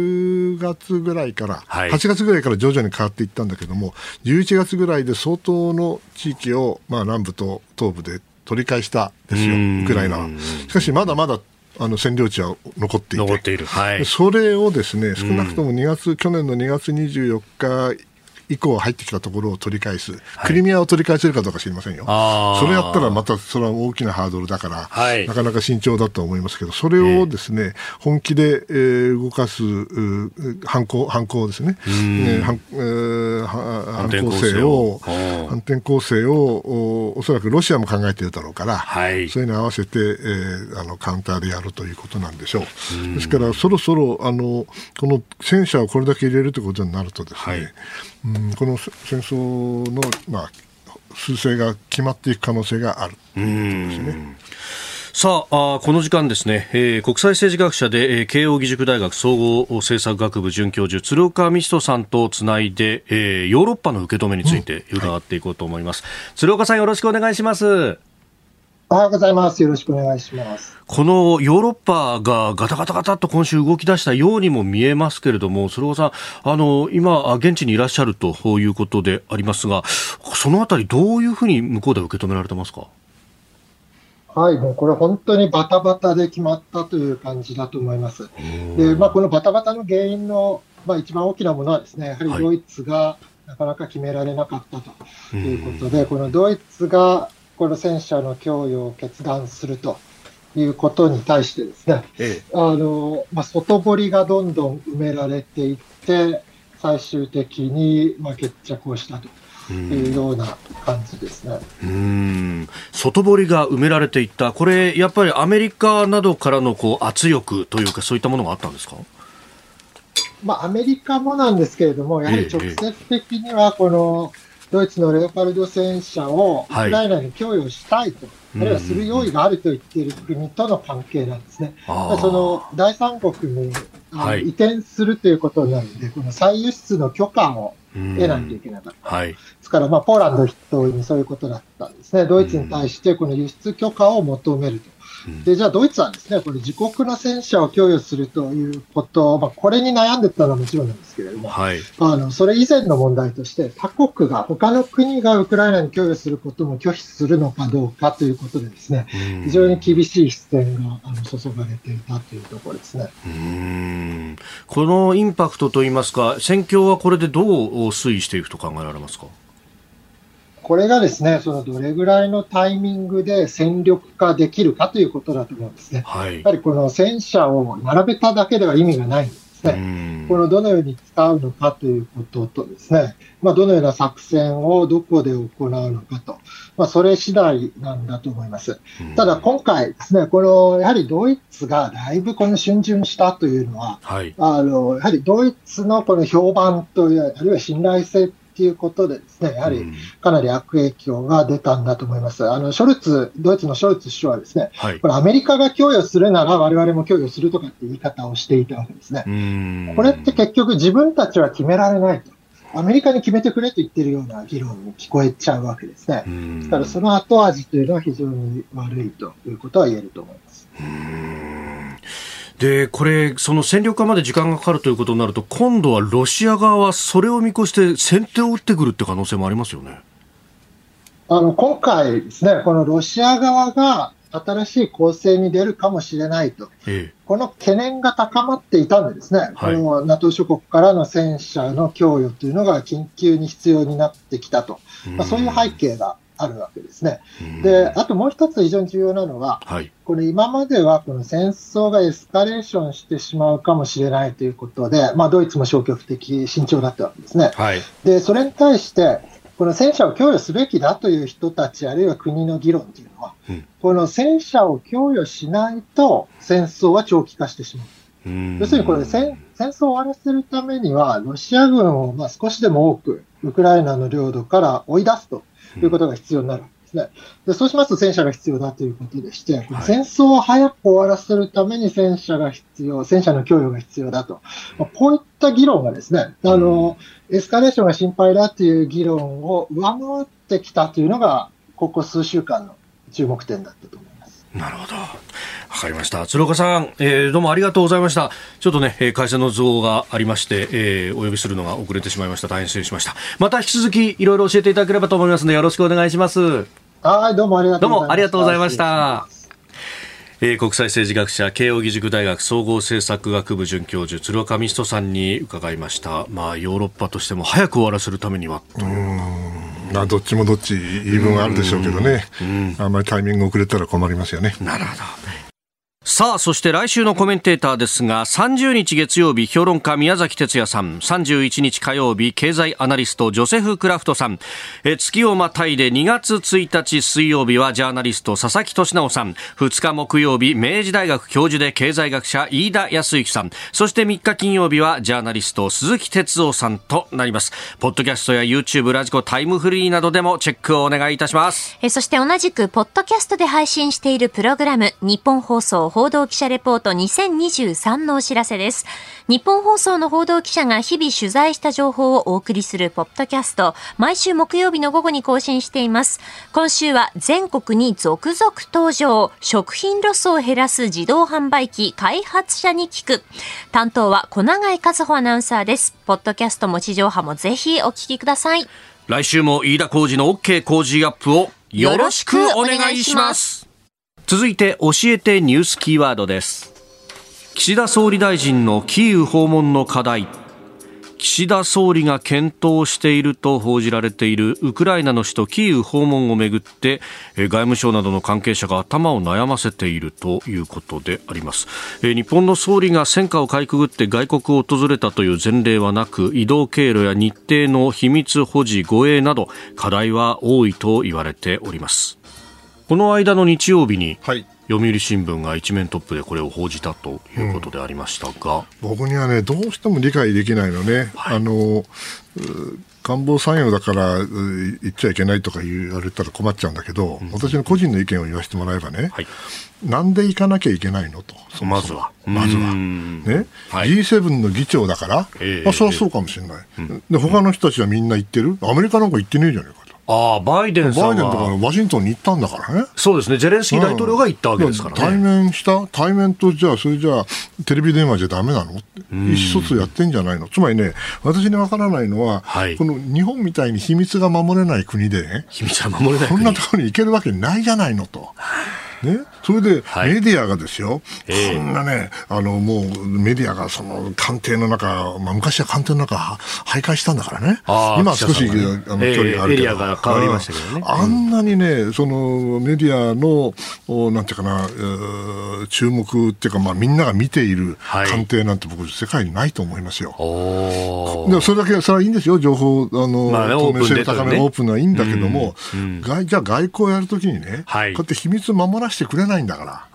10月ぐらいから、8月ぐらいから徐々に変わっていったんだけども、11月ぐらいで相当の地域を、南部と東部で取り返したんですよ、ウクライナは。しかしまだまだ占領地は残っていて、はい、それをですね、少なくとも去年の2月24日以降入ってきたところを取り返す、クリミアを取り返せるかどうか知りませんよ。それやったらまたそれは大きなハードルだから、なかなか慎重だと思いますけど、それをですね、本気で、動かす反攻ですね、反転攻勢をおそらくロシアも考えているだろうから、そういうのに合わせて、カウンターでやるということなんでしょう。ですからそろそろこの戦車をこれだけ入れるということになるとですね、この戦争の、趨勢が決まっていく可能性があるということですね。 さあ、この時間ですね、国際政治学者で、慶應義塾大学総合政策学部准教授鶴岡道人さんとつないで、ヨーロッパの受け止めについて伺っていこうと思います。鶴岡さん、よろしくお願いします。 おはようございます。よろしくお願いします。 このヨーロッパがガタガタガタっと今週動き出したようにも見えますけれども、鶴岡さん、今現地にいらっしゃるということでありますが、そのあたりどういうふうに向こうで受け止められてますか？ はい、もうこれ本当にバタバタで決まったという感じだと思います。で、このバタバタの原因の、一番大きなものはですね、やはりドイツがなかなか決められなかったということで、このドイツがこの戦車の供与を決断するということに対してですね、外堀がどんどん埋められていって、最終的に決着をしたというような感じですね。 外堀が埋められていった。これやっぱりアメリカなどからの圧力というか、そういったものがあったんですか？ アメリカもなんですけれども、やはり直接的にはこのドイツのレオパルド戦車をウクライナに供与したいと、あるいはする用意があると言っている国との関係なんですね。その第三国に移転するということになるので、この再輸出の許可を得ないといけなかった。ですから、ポーランド筆頭にそういうことだったんですね。ドイツに対してこの輸出許可を求めると。で、じゃあドイツはですね、これ自国の戦車を供与するということ、これに悩んでたのはもちろんなんですけれども、それ以前の問題として、他の国がウクライナに供与することも拒否するのかどうかということでですね、非常に厳しい視線が注がれていたというところですね。 このインパクトといいますか、戦況はこれでどう推移していくと考えられますか？ これがですね、どれぐらいのタイミングで戦力化できるかということだと思うんですね。やはりこの戦車を並べただけでは意味がないんですね。このどのように使うのかということとですね、どのような作戦をどこで行うのかと、それ次第なんだと思います。ただ今回ですね、やはりドイツがだいぶ逡巡したというのは、やはりドイツのこの評判という、あるいは信頼性ということでですね、やはりかなり悪影響が出たんだと思います。ドイツのショルツ首相はですね、これアメリカが供与するなら我々も供与するとかって言い方をしていたわけですね。これって結局自分たちは決められないと。アメリカに決めてくれと言っているような議論に聞こえちゃうわけですね。ですからその後味というのは非常に悪いということは言えると思います。 で、これ、その戦力化まで時間がかかるということになると、今度はロシア側はそれを見越して先手を打ってくるって可能性もありますよね。 今回ですね、このロシア側が新しい攻勢に出るかもしれないと、この懸念が高まっていたんでですね、この NATO 諸国からの戦車の供与というのが緊急に必要になってきたと、そういう背景があるわけですね。で、あともう一つ非常に重要なのは、これ今まではこの戦争がエスカレーションしてしまうかもしれないということで、ドイツも消極的、慎重だったわけですね。で、それに対して、この戦車を供与すべきだという人たち、あるいは国の議論というのは、この戦車を供与しないと戦争は長期化してしまう。要するにこれ戦争を終わらせるためには、ロシア軍を少しでも多くウクライナの領土から追い出すということが必要になるわけですね。で、そうしますと戦車が必要だということでして、戦争を早く終わらせるために戦車の供与が必要だと。こういった議論がですね、エスカレーションが心配だという議論を上回ってきたというのが、ここ数週間の注目点だったと思います。 なるほど。わかりました。鶴岡さん、どうもありがとうございました。ちょっとね、回線の都合がありまして、お呼びするのが遅れてしまいました。大変失礼しました。また引き続きいろいろ教えていただければと思いますので、よろしくお願いします。 はい、どうもありがとうございました。 どうもありがとうございました。 国際政治学者慶應義塾大学総合政策学部准教授鶴岡道人さんに伺いました。ヨーロッパとしても早く終わらせるためにはどっちもどっち言い分はあるでしょうけどね、あんまりタイミング遅れたら困りますよね。 なるほど。さあ、そして来週のコメンテーターですが、30日月曜日評論家宮崎哲也さん、31日火曜日経済アナリストジョセフ・クラフトさん、月をまたいで2月1日水曜日はジャーナリスト佐々木俊直さん、2日木曜日明治大学教授で経済学者飯田康之さん、そして3日金曜日はジャーナリスト鈴木哲夫さんとなります。ポッドキャストや YouTube、ラジコ、タイムフリーなどでもチェックをお願いいたします。 そして同じくポッドキャストで配信しているプログラム、日本放送報道記者レポート2023のお知らせです。日本放送の報道記者が日々取材した情報をお送りするポッドキャスト、毎週木曜日の午後に更新しています。今週は全国に続々登場、食品ロスを減らす自動販売機開発者に聞く。担当は小永井和穂アナウンサーです。ポッドキャストも地上波もぜひお聞きください。 来週も飯田浩司の OK 工事アップをよろしくお願いします。続いて教えてニュースキーワードです。岸田総理大臣のキーウ訪問の課題。岸田総理が検討していると報じられているウクライナの首都キーウ訪問をめぐって外務省などの関係者が頭を悩ませているということであります。日本の総理が戦火をかいくぐって外国を訪れたという前例はなく、移動経路や日程の秘密保持護衛など課題は多いと言われております。この間の日曜日に、読売新聞が一面トップでこれを報じたということでありましたが、 僕にはね、どうしても理解できないのね。官房参与だから言っちゃいけないとか言われたら困っちゃうんだけど、私の個人の意見を言わせてもらえばね、なんで行かなきゃいけないのと、まずは、ね、G7 の議長だから、そりゃそうかもしれない、で他の人たちはみんな行ってる、アメリカなんか行ってねえじゃねえかと。 バイデンさんはとかワシントンに行ったんだからね。 そうですね、ゼレンスキー大統領が行ったわけですからね。 対面と、じゃあそれじゃあテレビ電話じゃダメなのって意思疎通やってんじゃないの。つまりね、私にわからないのは、この日本みたいに秘密が守れない国でね、こんなところに行けるわけないじゃないのと。ね、それでメディアがですよ、こんなね、もうメディアがその官邸の中、昔は官邸の中徘徊したんだからね。今は少し、距離があるけど、 エリアが変わりましたけどね。 あんなにね、そのメディアのなんていうかな、注目っていうか、みんなが見ている官邸なんて僕世界にないと思いますよ。でそれだけそれはいいんですよ、情報透明性高めオープンはいいんだけども、じゃあ外交をやるときにね、こうやって秘密守らせてくれないんだから、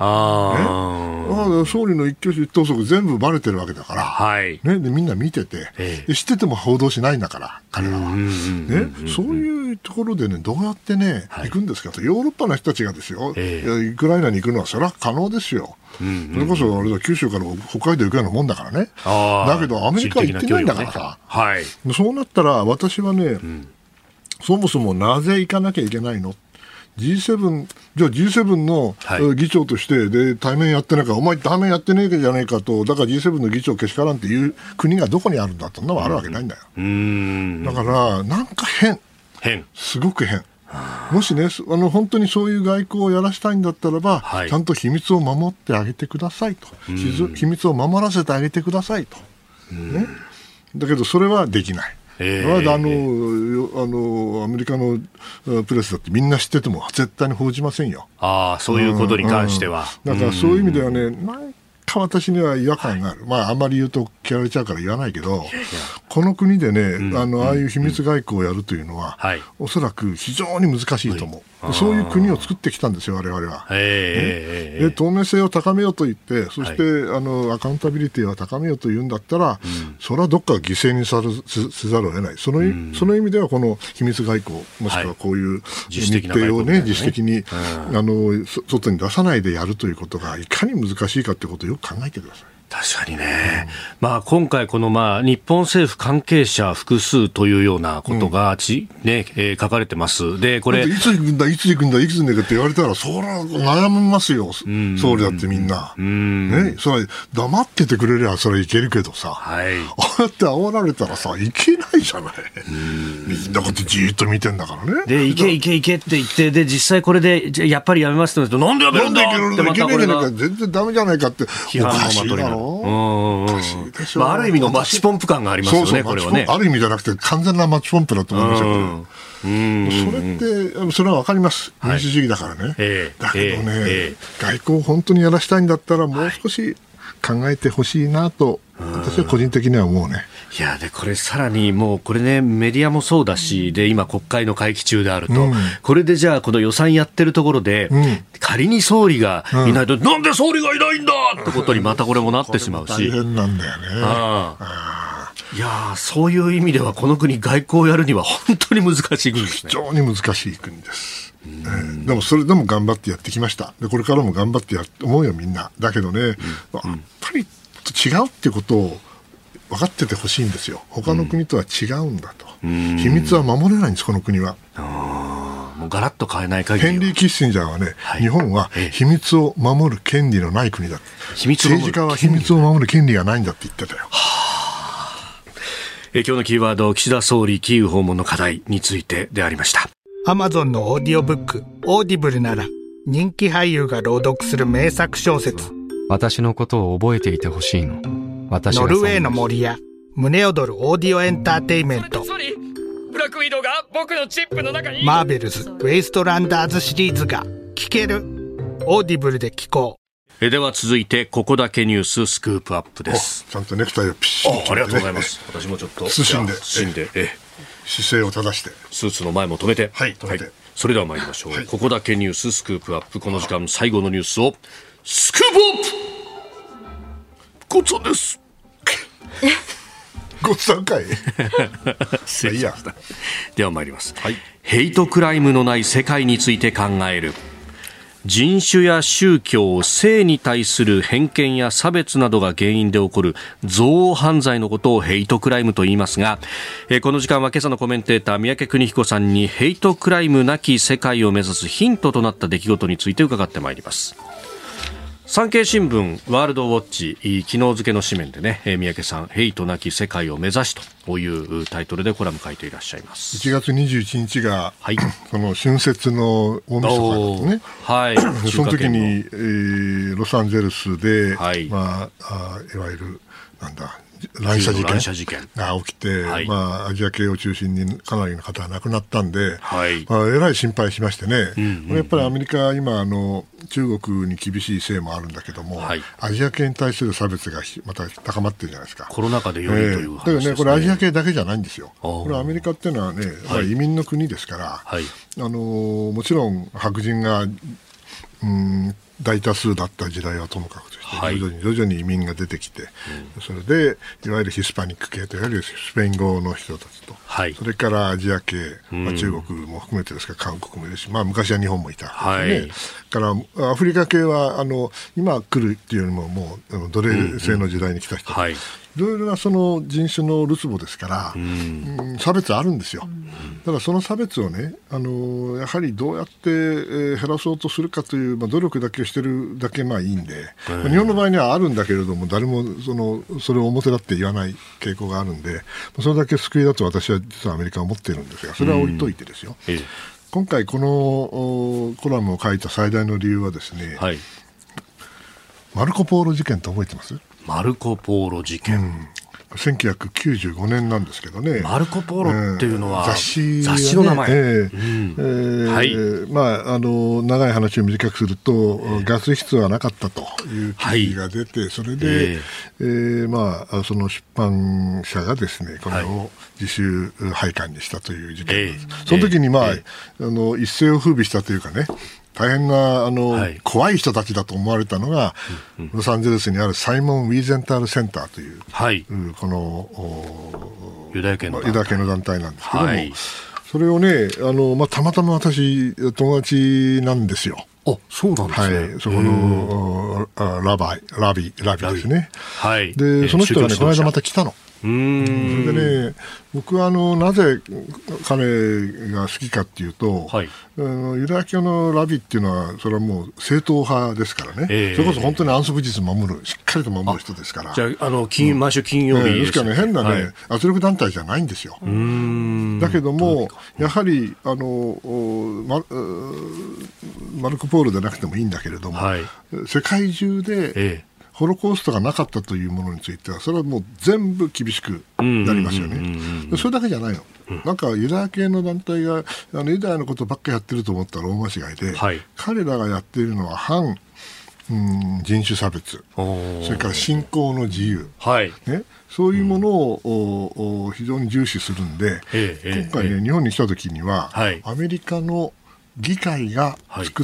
総理の一挙手一投足全部バレてるわけだから、でみんな見てて、知ってても報道しないんだから彼らは、そういうところでね、どうやってね、行くんですかと。ヨーロッパの人たちがですよ、ウクライナに行くのはそれは可能ですよ。それこそあれだ、九州から北海道行くようなもんだからね。だけどアメリカ行ってないんだからさ、そうなったら私はね、そもそもなぜ行かなきゃいけないの。G7 じゃあ G7 の議長としてで対面やってないから、お前対面やってねえじゃねえかと、だから G7 の議長けしからんっていう国がどこにあるんだって、そんなのあるわけないんだよ。だからなんかすごく変。もしね、本当にそういう外交をやらしたいんだったらば、ちゃんと秘密を守ってあげてくださいと、秘密を守らせてあげてくださいと、だけどそれはできない。アメリカのプレスだってみんな知ってても絶対に報じませんよ。 そういうことに関しては。 だからそういう意味ではね、なんか私には違和感がある。あんまり言うと嫌われちゃうから言わないけど、この国でね、ああいう秘密外交をやるというのは、おそらく非常に難しいと思う。そういう国を作ってきたんですよ、我々は。透明性を高めようと言って、そしてアカウンタビリティを高めようというんだったら、それはどっか犠牲にせざるを得ない。その意味ではこの秘密外交、もしくはこういう日程をね、自主的に外に出さないでやるということがいかに難しいかということをよく考えてください。 確かにね、今回この日本政府関係者複数というようなことが書かれてます。でこれいつ行くんだいつ行くんだいつ寝るって言われたらそりゃ悩みますよ、総理だってみんな、それ黙っててくれればそれいけるけどさ、ああやって煽られたらさいけないじゃない。みんなこうやってじーっと見てんだからね。 でいけって言ってで実際これでやっぱりやめますって言うとなんでやめるんだってまたこれが全然ダメじゃないかって批判の的になる。ある意味のマッチポンプ感がありますよね。これはね、 ある意味じゃなくて完全なマッチポンプだと思いますよ。それってそれは分かります、民主主義だからね。だけどね、外交を本当にやらしたいんだったらもう少し考えてほしいなと私は個人的には思うね。 いやでこれさらにもうこれねメディアもそうだしで今国会の会期中であると、これでじゃあこの予算やってるところで、仮に総理がいないと、なんで総理がいないんだってことにまたこれもなってしまうし大変なんだよね。 いやそういう意味ではこの国外交をやるには本当に難しい国ですね。 非常に難しい国です。でもそれでも頑張ってやってきました。でこれからも頑張ってやると思うよみんな。だけどね、やっぱり違うってことを分かっててほしいんですよ。他の国とは違うんだと、秘密は守れないんです。この国はもうガラッと変えない限りは。 ヘンリー・キッシンジャーはね、日本は秘密を守る権利のない国だ、政治家は秘密を守る権利がないんだって言ってたよ。 今日のキーワード、岸田総理キーウ訪問の課題についてでありました。 アマゾンのオーディオブックオーディブルなら人気俳優が朗読する名作小説。 私のことを覚えていてほしいの。 ノルウェーの森や胸躍るオーディオエンターテイメント。 ブラックウィドウが僕のチップの中に。 マーベルズウェイストランダーズシリーズが聞ける。オーディブルで聞こう。 では続いてここだけニューススクープアップです。 ちゃんとネクタイをピシッと、ね、 ありがとうございます。私もちょっと慎んで姿勢を正してスーツの前も止めて、それでは参りましょう、ここだけニューススクープアップ。この時間最後のニュースをスクープアップ。ごっつぁんですごっつぁんかい失礼しました。では参ります、ヘイトクライムのない世界について考える。人種や宗教、性に対する偏見や差別などが原因で起こる憎悪犯罪のことをヘイトクライムと言いますが、この時間は今朝のコメンテーター三宅邦彦さんにヘイトクライムなき世界を目指すヒントとなった出来事について伺ってまいります。産経新聞ワールドウォッチ昨日付の紙面でね、三宅さんヘイトなき世界を目指しというタイトルでコラム書いていらっしゃいます。 1月21日が、その春節の大晦日ですね。その時に、ロサンゼルスで、いわゆる乱射事件が起きて、アジア系を中心にかなりの方が亡くなったんで、えらい心配しましてね、やっぱりアメリカは今中国に厳しいせいもあるんだけども、アジア系に対する差別がまた高まってるじゃないですか。 コロナ禍でよりという話ですね。 これアジア系だけじゃないんですよ。これアメリカっていうのはね、移民の国ですから、もちろん白人が大多数だった時代はともかくとして徐々に移民が出てきて、それでいわゆるヒスパニック系といわゆるスペイン語の人たちと、それからアジア系、中国も含めてですが韓国もいるし、昔は日本もいた、からアフリカ系は今来るっていうよりももう奴隷制の時代に来た人、いろいろなその人種のるつぼですから、差別あるんですよ。だからその差別をね、やはりどうやって、減らそうとするかという、努力だけしてるだけいいんで、日本の場合にはあるんだけれども誰もそれを表立って言わない傾向があるんで、それだけ救いだと私は実はアメリカは思っているんですが、それは置いといてですよ、今回このコラムを書いた最大の理由はですね、マルコ・ポーロ事件って覚えてます？ マルコ・ポーロ事件、 1995年なんですけどね。 マルコ・ポーロっていうのは、 雑誌の名前、 長い話を短くすると、ガス室はなかったという記事が出て、それで、その出版社がですねこれを自主廃刊にしたという事件です。その時に、一世を風靡したというかね、大変な怖い人たちだと思われたのが、ロサンゼルスにあるサイモン・ウィーゼンタールセンターという、このユダヤ系の団体なんですけども、それをねたまたま私友達なんですよ。 あ、そうなんですね。 はい、そこのラビですね。 はい。 で、その人がね、この間また来たの。それでね、僕はなぜ彼が好きかっていうと、はい、ユダヤ教のラビっていうのは、それはもう正統派ですからね、それこそ本当に安息日守る、しっかりと守る人ですから。 じゃあ、毎週金曜日ですからね、変なね、はい、圧力団体じゃないんですよ。だけども、やはりマルコ・ポーロでなくてもいいんだけれども、はい、世界中で、ホロコーストがなかったというものについては、それはもう全部厳しくなりますよね。それだけじゃないの。なんかユダヤ系の団体がユダヤのことばっかりやってると思ったら大間違いで、はい、彼らがやっているのは反人種差別、それから信仰の自由、はいね、そういうものを非常に重視するんで、今回ね、日本に来た時には、アメリカの議会が作った、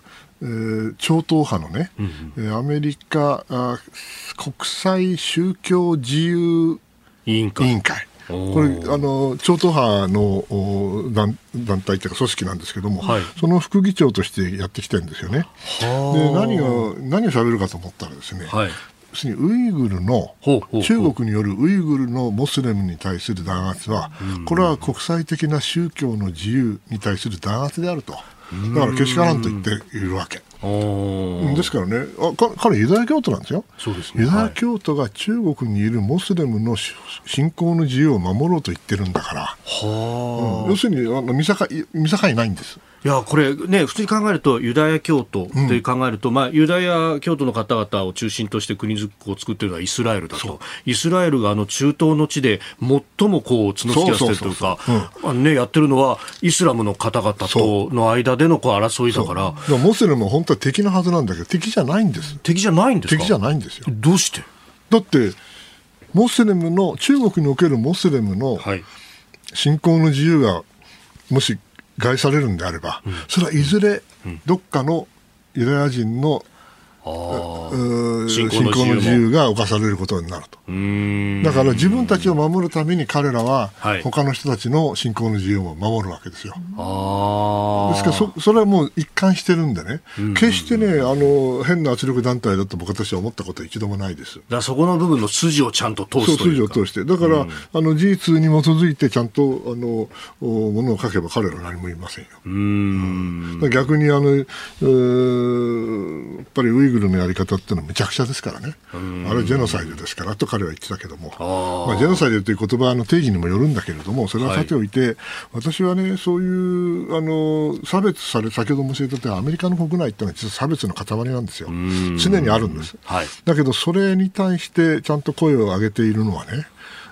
超党派のね、アメリカ国際宗教自由委員会、これ超党派の団体というか組織なんですけども、はい、その副議長としてやってきてるんですよね。で、何を喋るかと思ったらですね、はい、要するにウイグルの中国によるウイグルのモスレムに対する弾圧は、これは国際的な宗教の自由に対する弾圧であると。だからけしからんと言っているわけですからね、彼ユダヤ教徒なんですよ。そうですね、ユダヤ教徒が中国にいるモスレムの信仰の自由を守ろうと言ってるんだから、要するに見境ないんです。 いや、これね、普通に考えるとユダヤ教徒と考えると、ユダヤ教徒の方々を中心として国を作っているのはイスラエルだと。イスラエルが中東の地で最も角突き合わせてるというか、やってるのはイスラムの方々との間での争いだから。 モスレムは本当は敵のはずなんだけど、敵じゃないんです。 敵じゃないんですか？ 敵じゃないんですよ。 どうして？ だってモスレムの中国におけるモスレムの信仰の自由がもし害されるんであれば、それはいずれどっかのユダヤ人の信仰の自由が侵されることになると。だから自分たちを守るために彼らは他の人たちの信仰の自由を守るわけですよ。ですからそれはもう一貫してるんでね、決してね、変な圧力団体だと僕たちは思ったことは一度もないです。 だからそこの部分の筋をちゃんと通すというか。 筋を通して、だから事実に基づいてちゃんとものを書けば彼らは何も言いませんよ。逆にやっぱりウイグルのやり方っていうのはめちゃくちゃですからね。あれはジェノサイドですからと彼は言ってたけども、ジェノサイドという言葉の定義にもよるんだけれども、それはさておいて、私はね、そういう差別され、先ほど申し上げたようにアメリカの国内っていうのは実は差別の塊なんですよ。常にあるんです。だけどそれに対してちゃんと声を上げているのはね、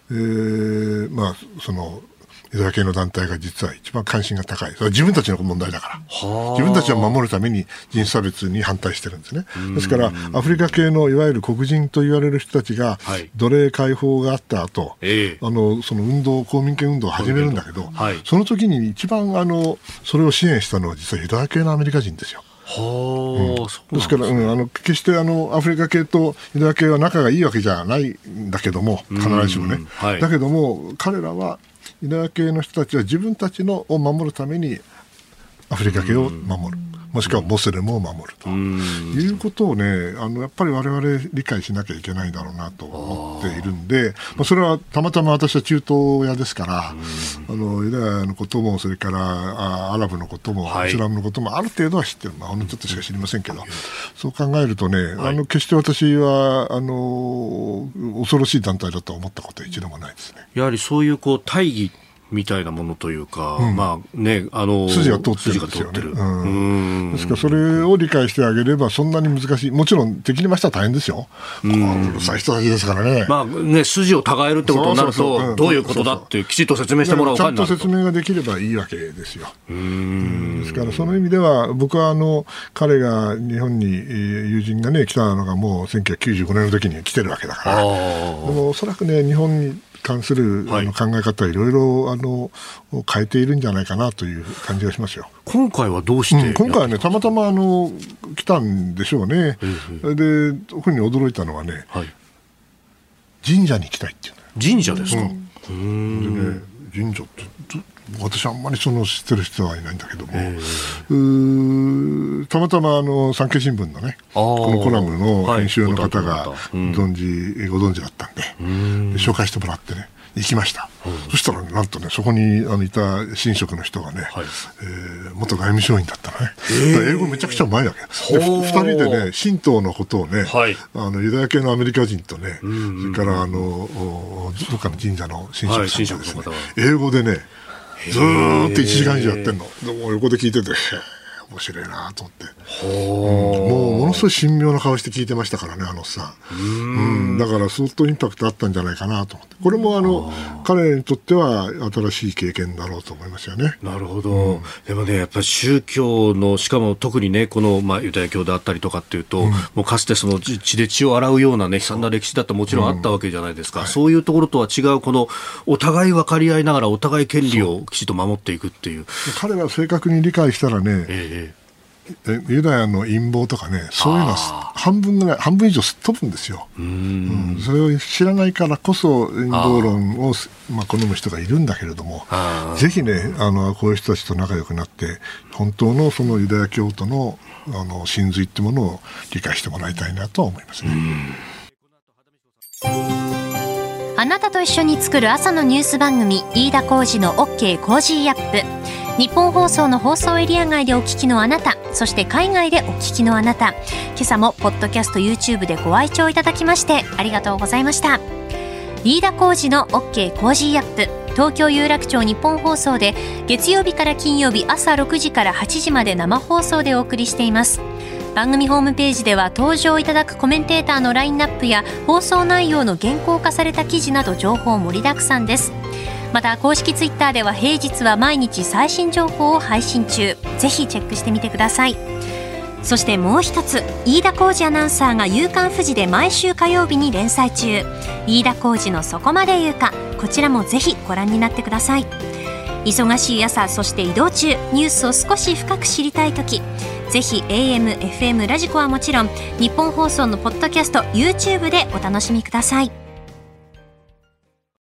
そのユダヤ系の団体が実は一番関心が高い。それは自分たちの問題だから。自分たちを守るために人種差別に反対してるんですね。ですからアフリカ系のいわゆる黒人と言われる人たちが奴隷解放があった後、その公民権運動を始めるんだけど、その時に一番それを支援したのは実はユダヤ系のアメリカ人ですよ。ですから、決してアフリカ系とユダヤ系は仲がいいわけじゃないんだけども、必ずしもね。だけども彼らはユダヤ系の人たちは自分たちのを守るためにアフリカ系を守る、もしくはモスレムを守るということをね、やっぱり我々理解しなきゃいけないだろうなと思っているんで、それはたまたま私は中東屋ですから、ユダヤのこともそれからアラブのことも、イスラムのこともある程度は知ってる、ほんのちょっとしか知りませんけど、そう考えるとね、決して私は恐ろしい団体だと思ったことは一度もないですね。 やはりそういう大義みたいなものというか、 筋が通ってるんですよね。ですからそれを理解してあげればそんなに難しい。もちろん敵に回したら大変ですよ。うるさい人たちですからね。 筋を違えるってことになると、どういうことだってきちっと説明してもらおうかになると。 ちゃんと説明ができればいいわけですよ。ですからその意味では僕は彼が日本に友人がね来たのがもう1995年の時に来てるわけだから。でもおそらくね日本に関する考え方はいろいろ変えているんじゃないかなという感じがしますよ。 今回はどうして、 今回はねたまたま来たんでしょうね。で特に驚いたのはね、神社に行きたいっていう、 神社ですか。 でね、神社って私はあんまり知ってる人はいないんだけども、たまたま産経新聞のねこのコラムの編集の方がご存知だったんで、紹介してもらってね行きました。そしたら、ね、なんとねそこにいた神職の人がね、元外務省員だったのね。英語めちゃくちゃうまいわけで、2人でね神道のことをね、ユダヤ系のアメリカ人とね、それからどっかの神社の神職さんがですね、英語でねずーっと1時間以上やってんの。でも横で聞いてて面白いなと思って、もうものすごい神妙な顔して聞いてましたからね、さん。だから相当インパクトあったんじゃないかなと思って、これも彼にとっては新しい経験だろうと思いますよね。 なるほど、でもねやっぱり宗教のしかも特にねこの、ユダヤ教であったりとかっていうと、もうかつてその血で血を洗うようなね悲惨な歴史だってもちろんあったわけじゃないですか。そういうところとは違うこのお互い分かり合いながらお互い権利をきちっと守っていくっていう。 彼が正確に理解したらね、ユダヤの陰謀とかね、そういうのは半分以上すっ飛ぶんですよ。それを知らないからこそ陰謀論を好む人がいるんだけれども、ぜひねこういう人たちと仲良くなって本当のそのユダヤ教徒の真髄ってものを理解してもらいたいなと思いますね。 あなたと一緒に作る朝のニュース番組、飯田浩司の OK コージーアップ。日本放送の放送エリア外でお聞きのあなた、そして海外でお聞きのあなた、今朝もポッドキャスト YouTube でご愛聴いただきましてありがとうございました。飯田浩司の OK コージーアップ、東京有楽町日本放送で月曜日から金曜日朝6時から8時まで生放送でお送りしています。番組ホームページでは登場いただくコメンテーターのラインナップや放送内容の原稿化された記事など情報盛りだくさんです。また公式ツイッターでは平日は毎日最新情報を配信中、ぜひチェックしてみてください。そしてもう一つ、飯田浩司アナウンサーが夕刊フジで毎週火曜日に連載中、飯田浩司のそこまで言うか、こちらもぜひご覧になってください。忙しい朝、そして移動中、ニュースを少し深く知りたいとき、ぜひ AM、FM、ラジコはもちろん日本放送のポッドキャスト YouTube でお楽しみください。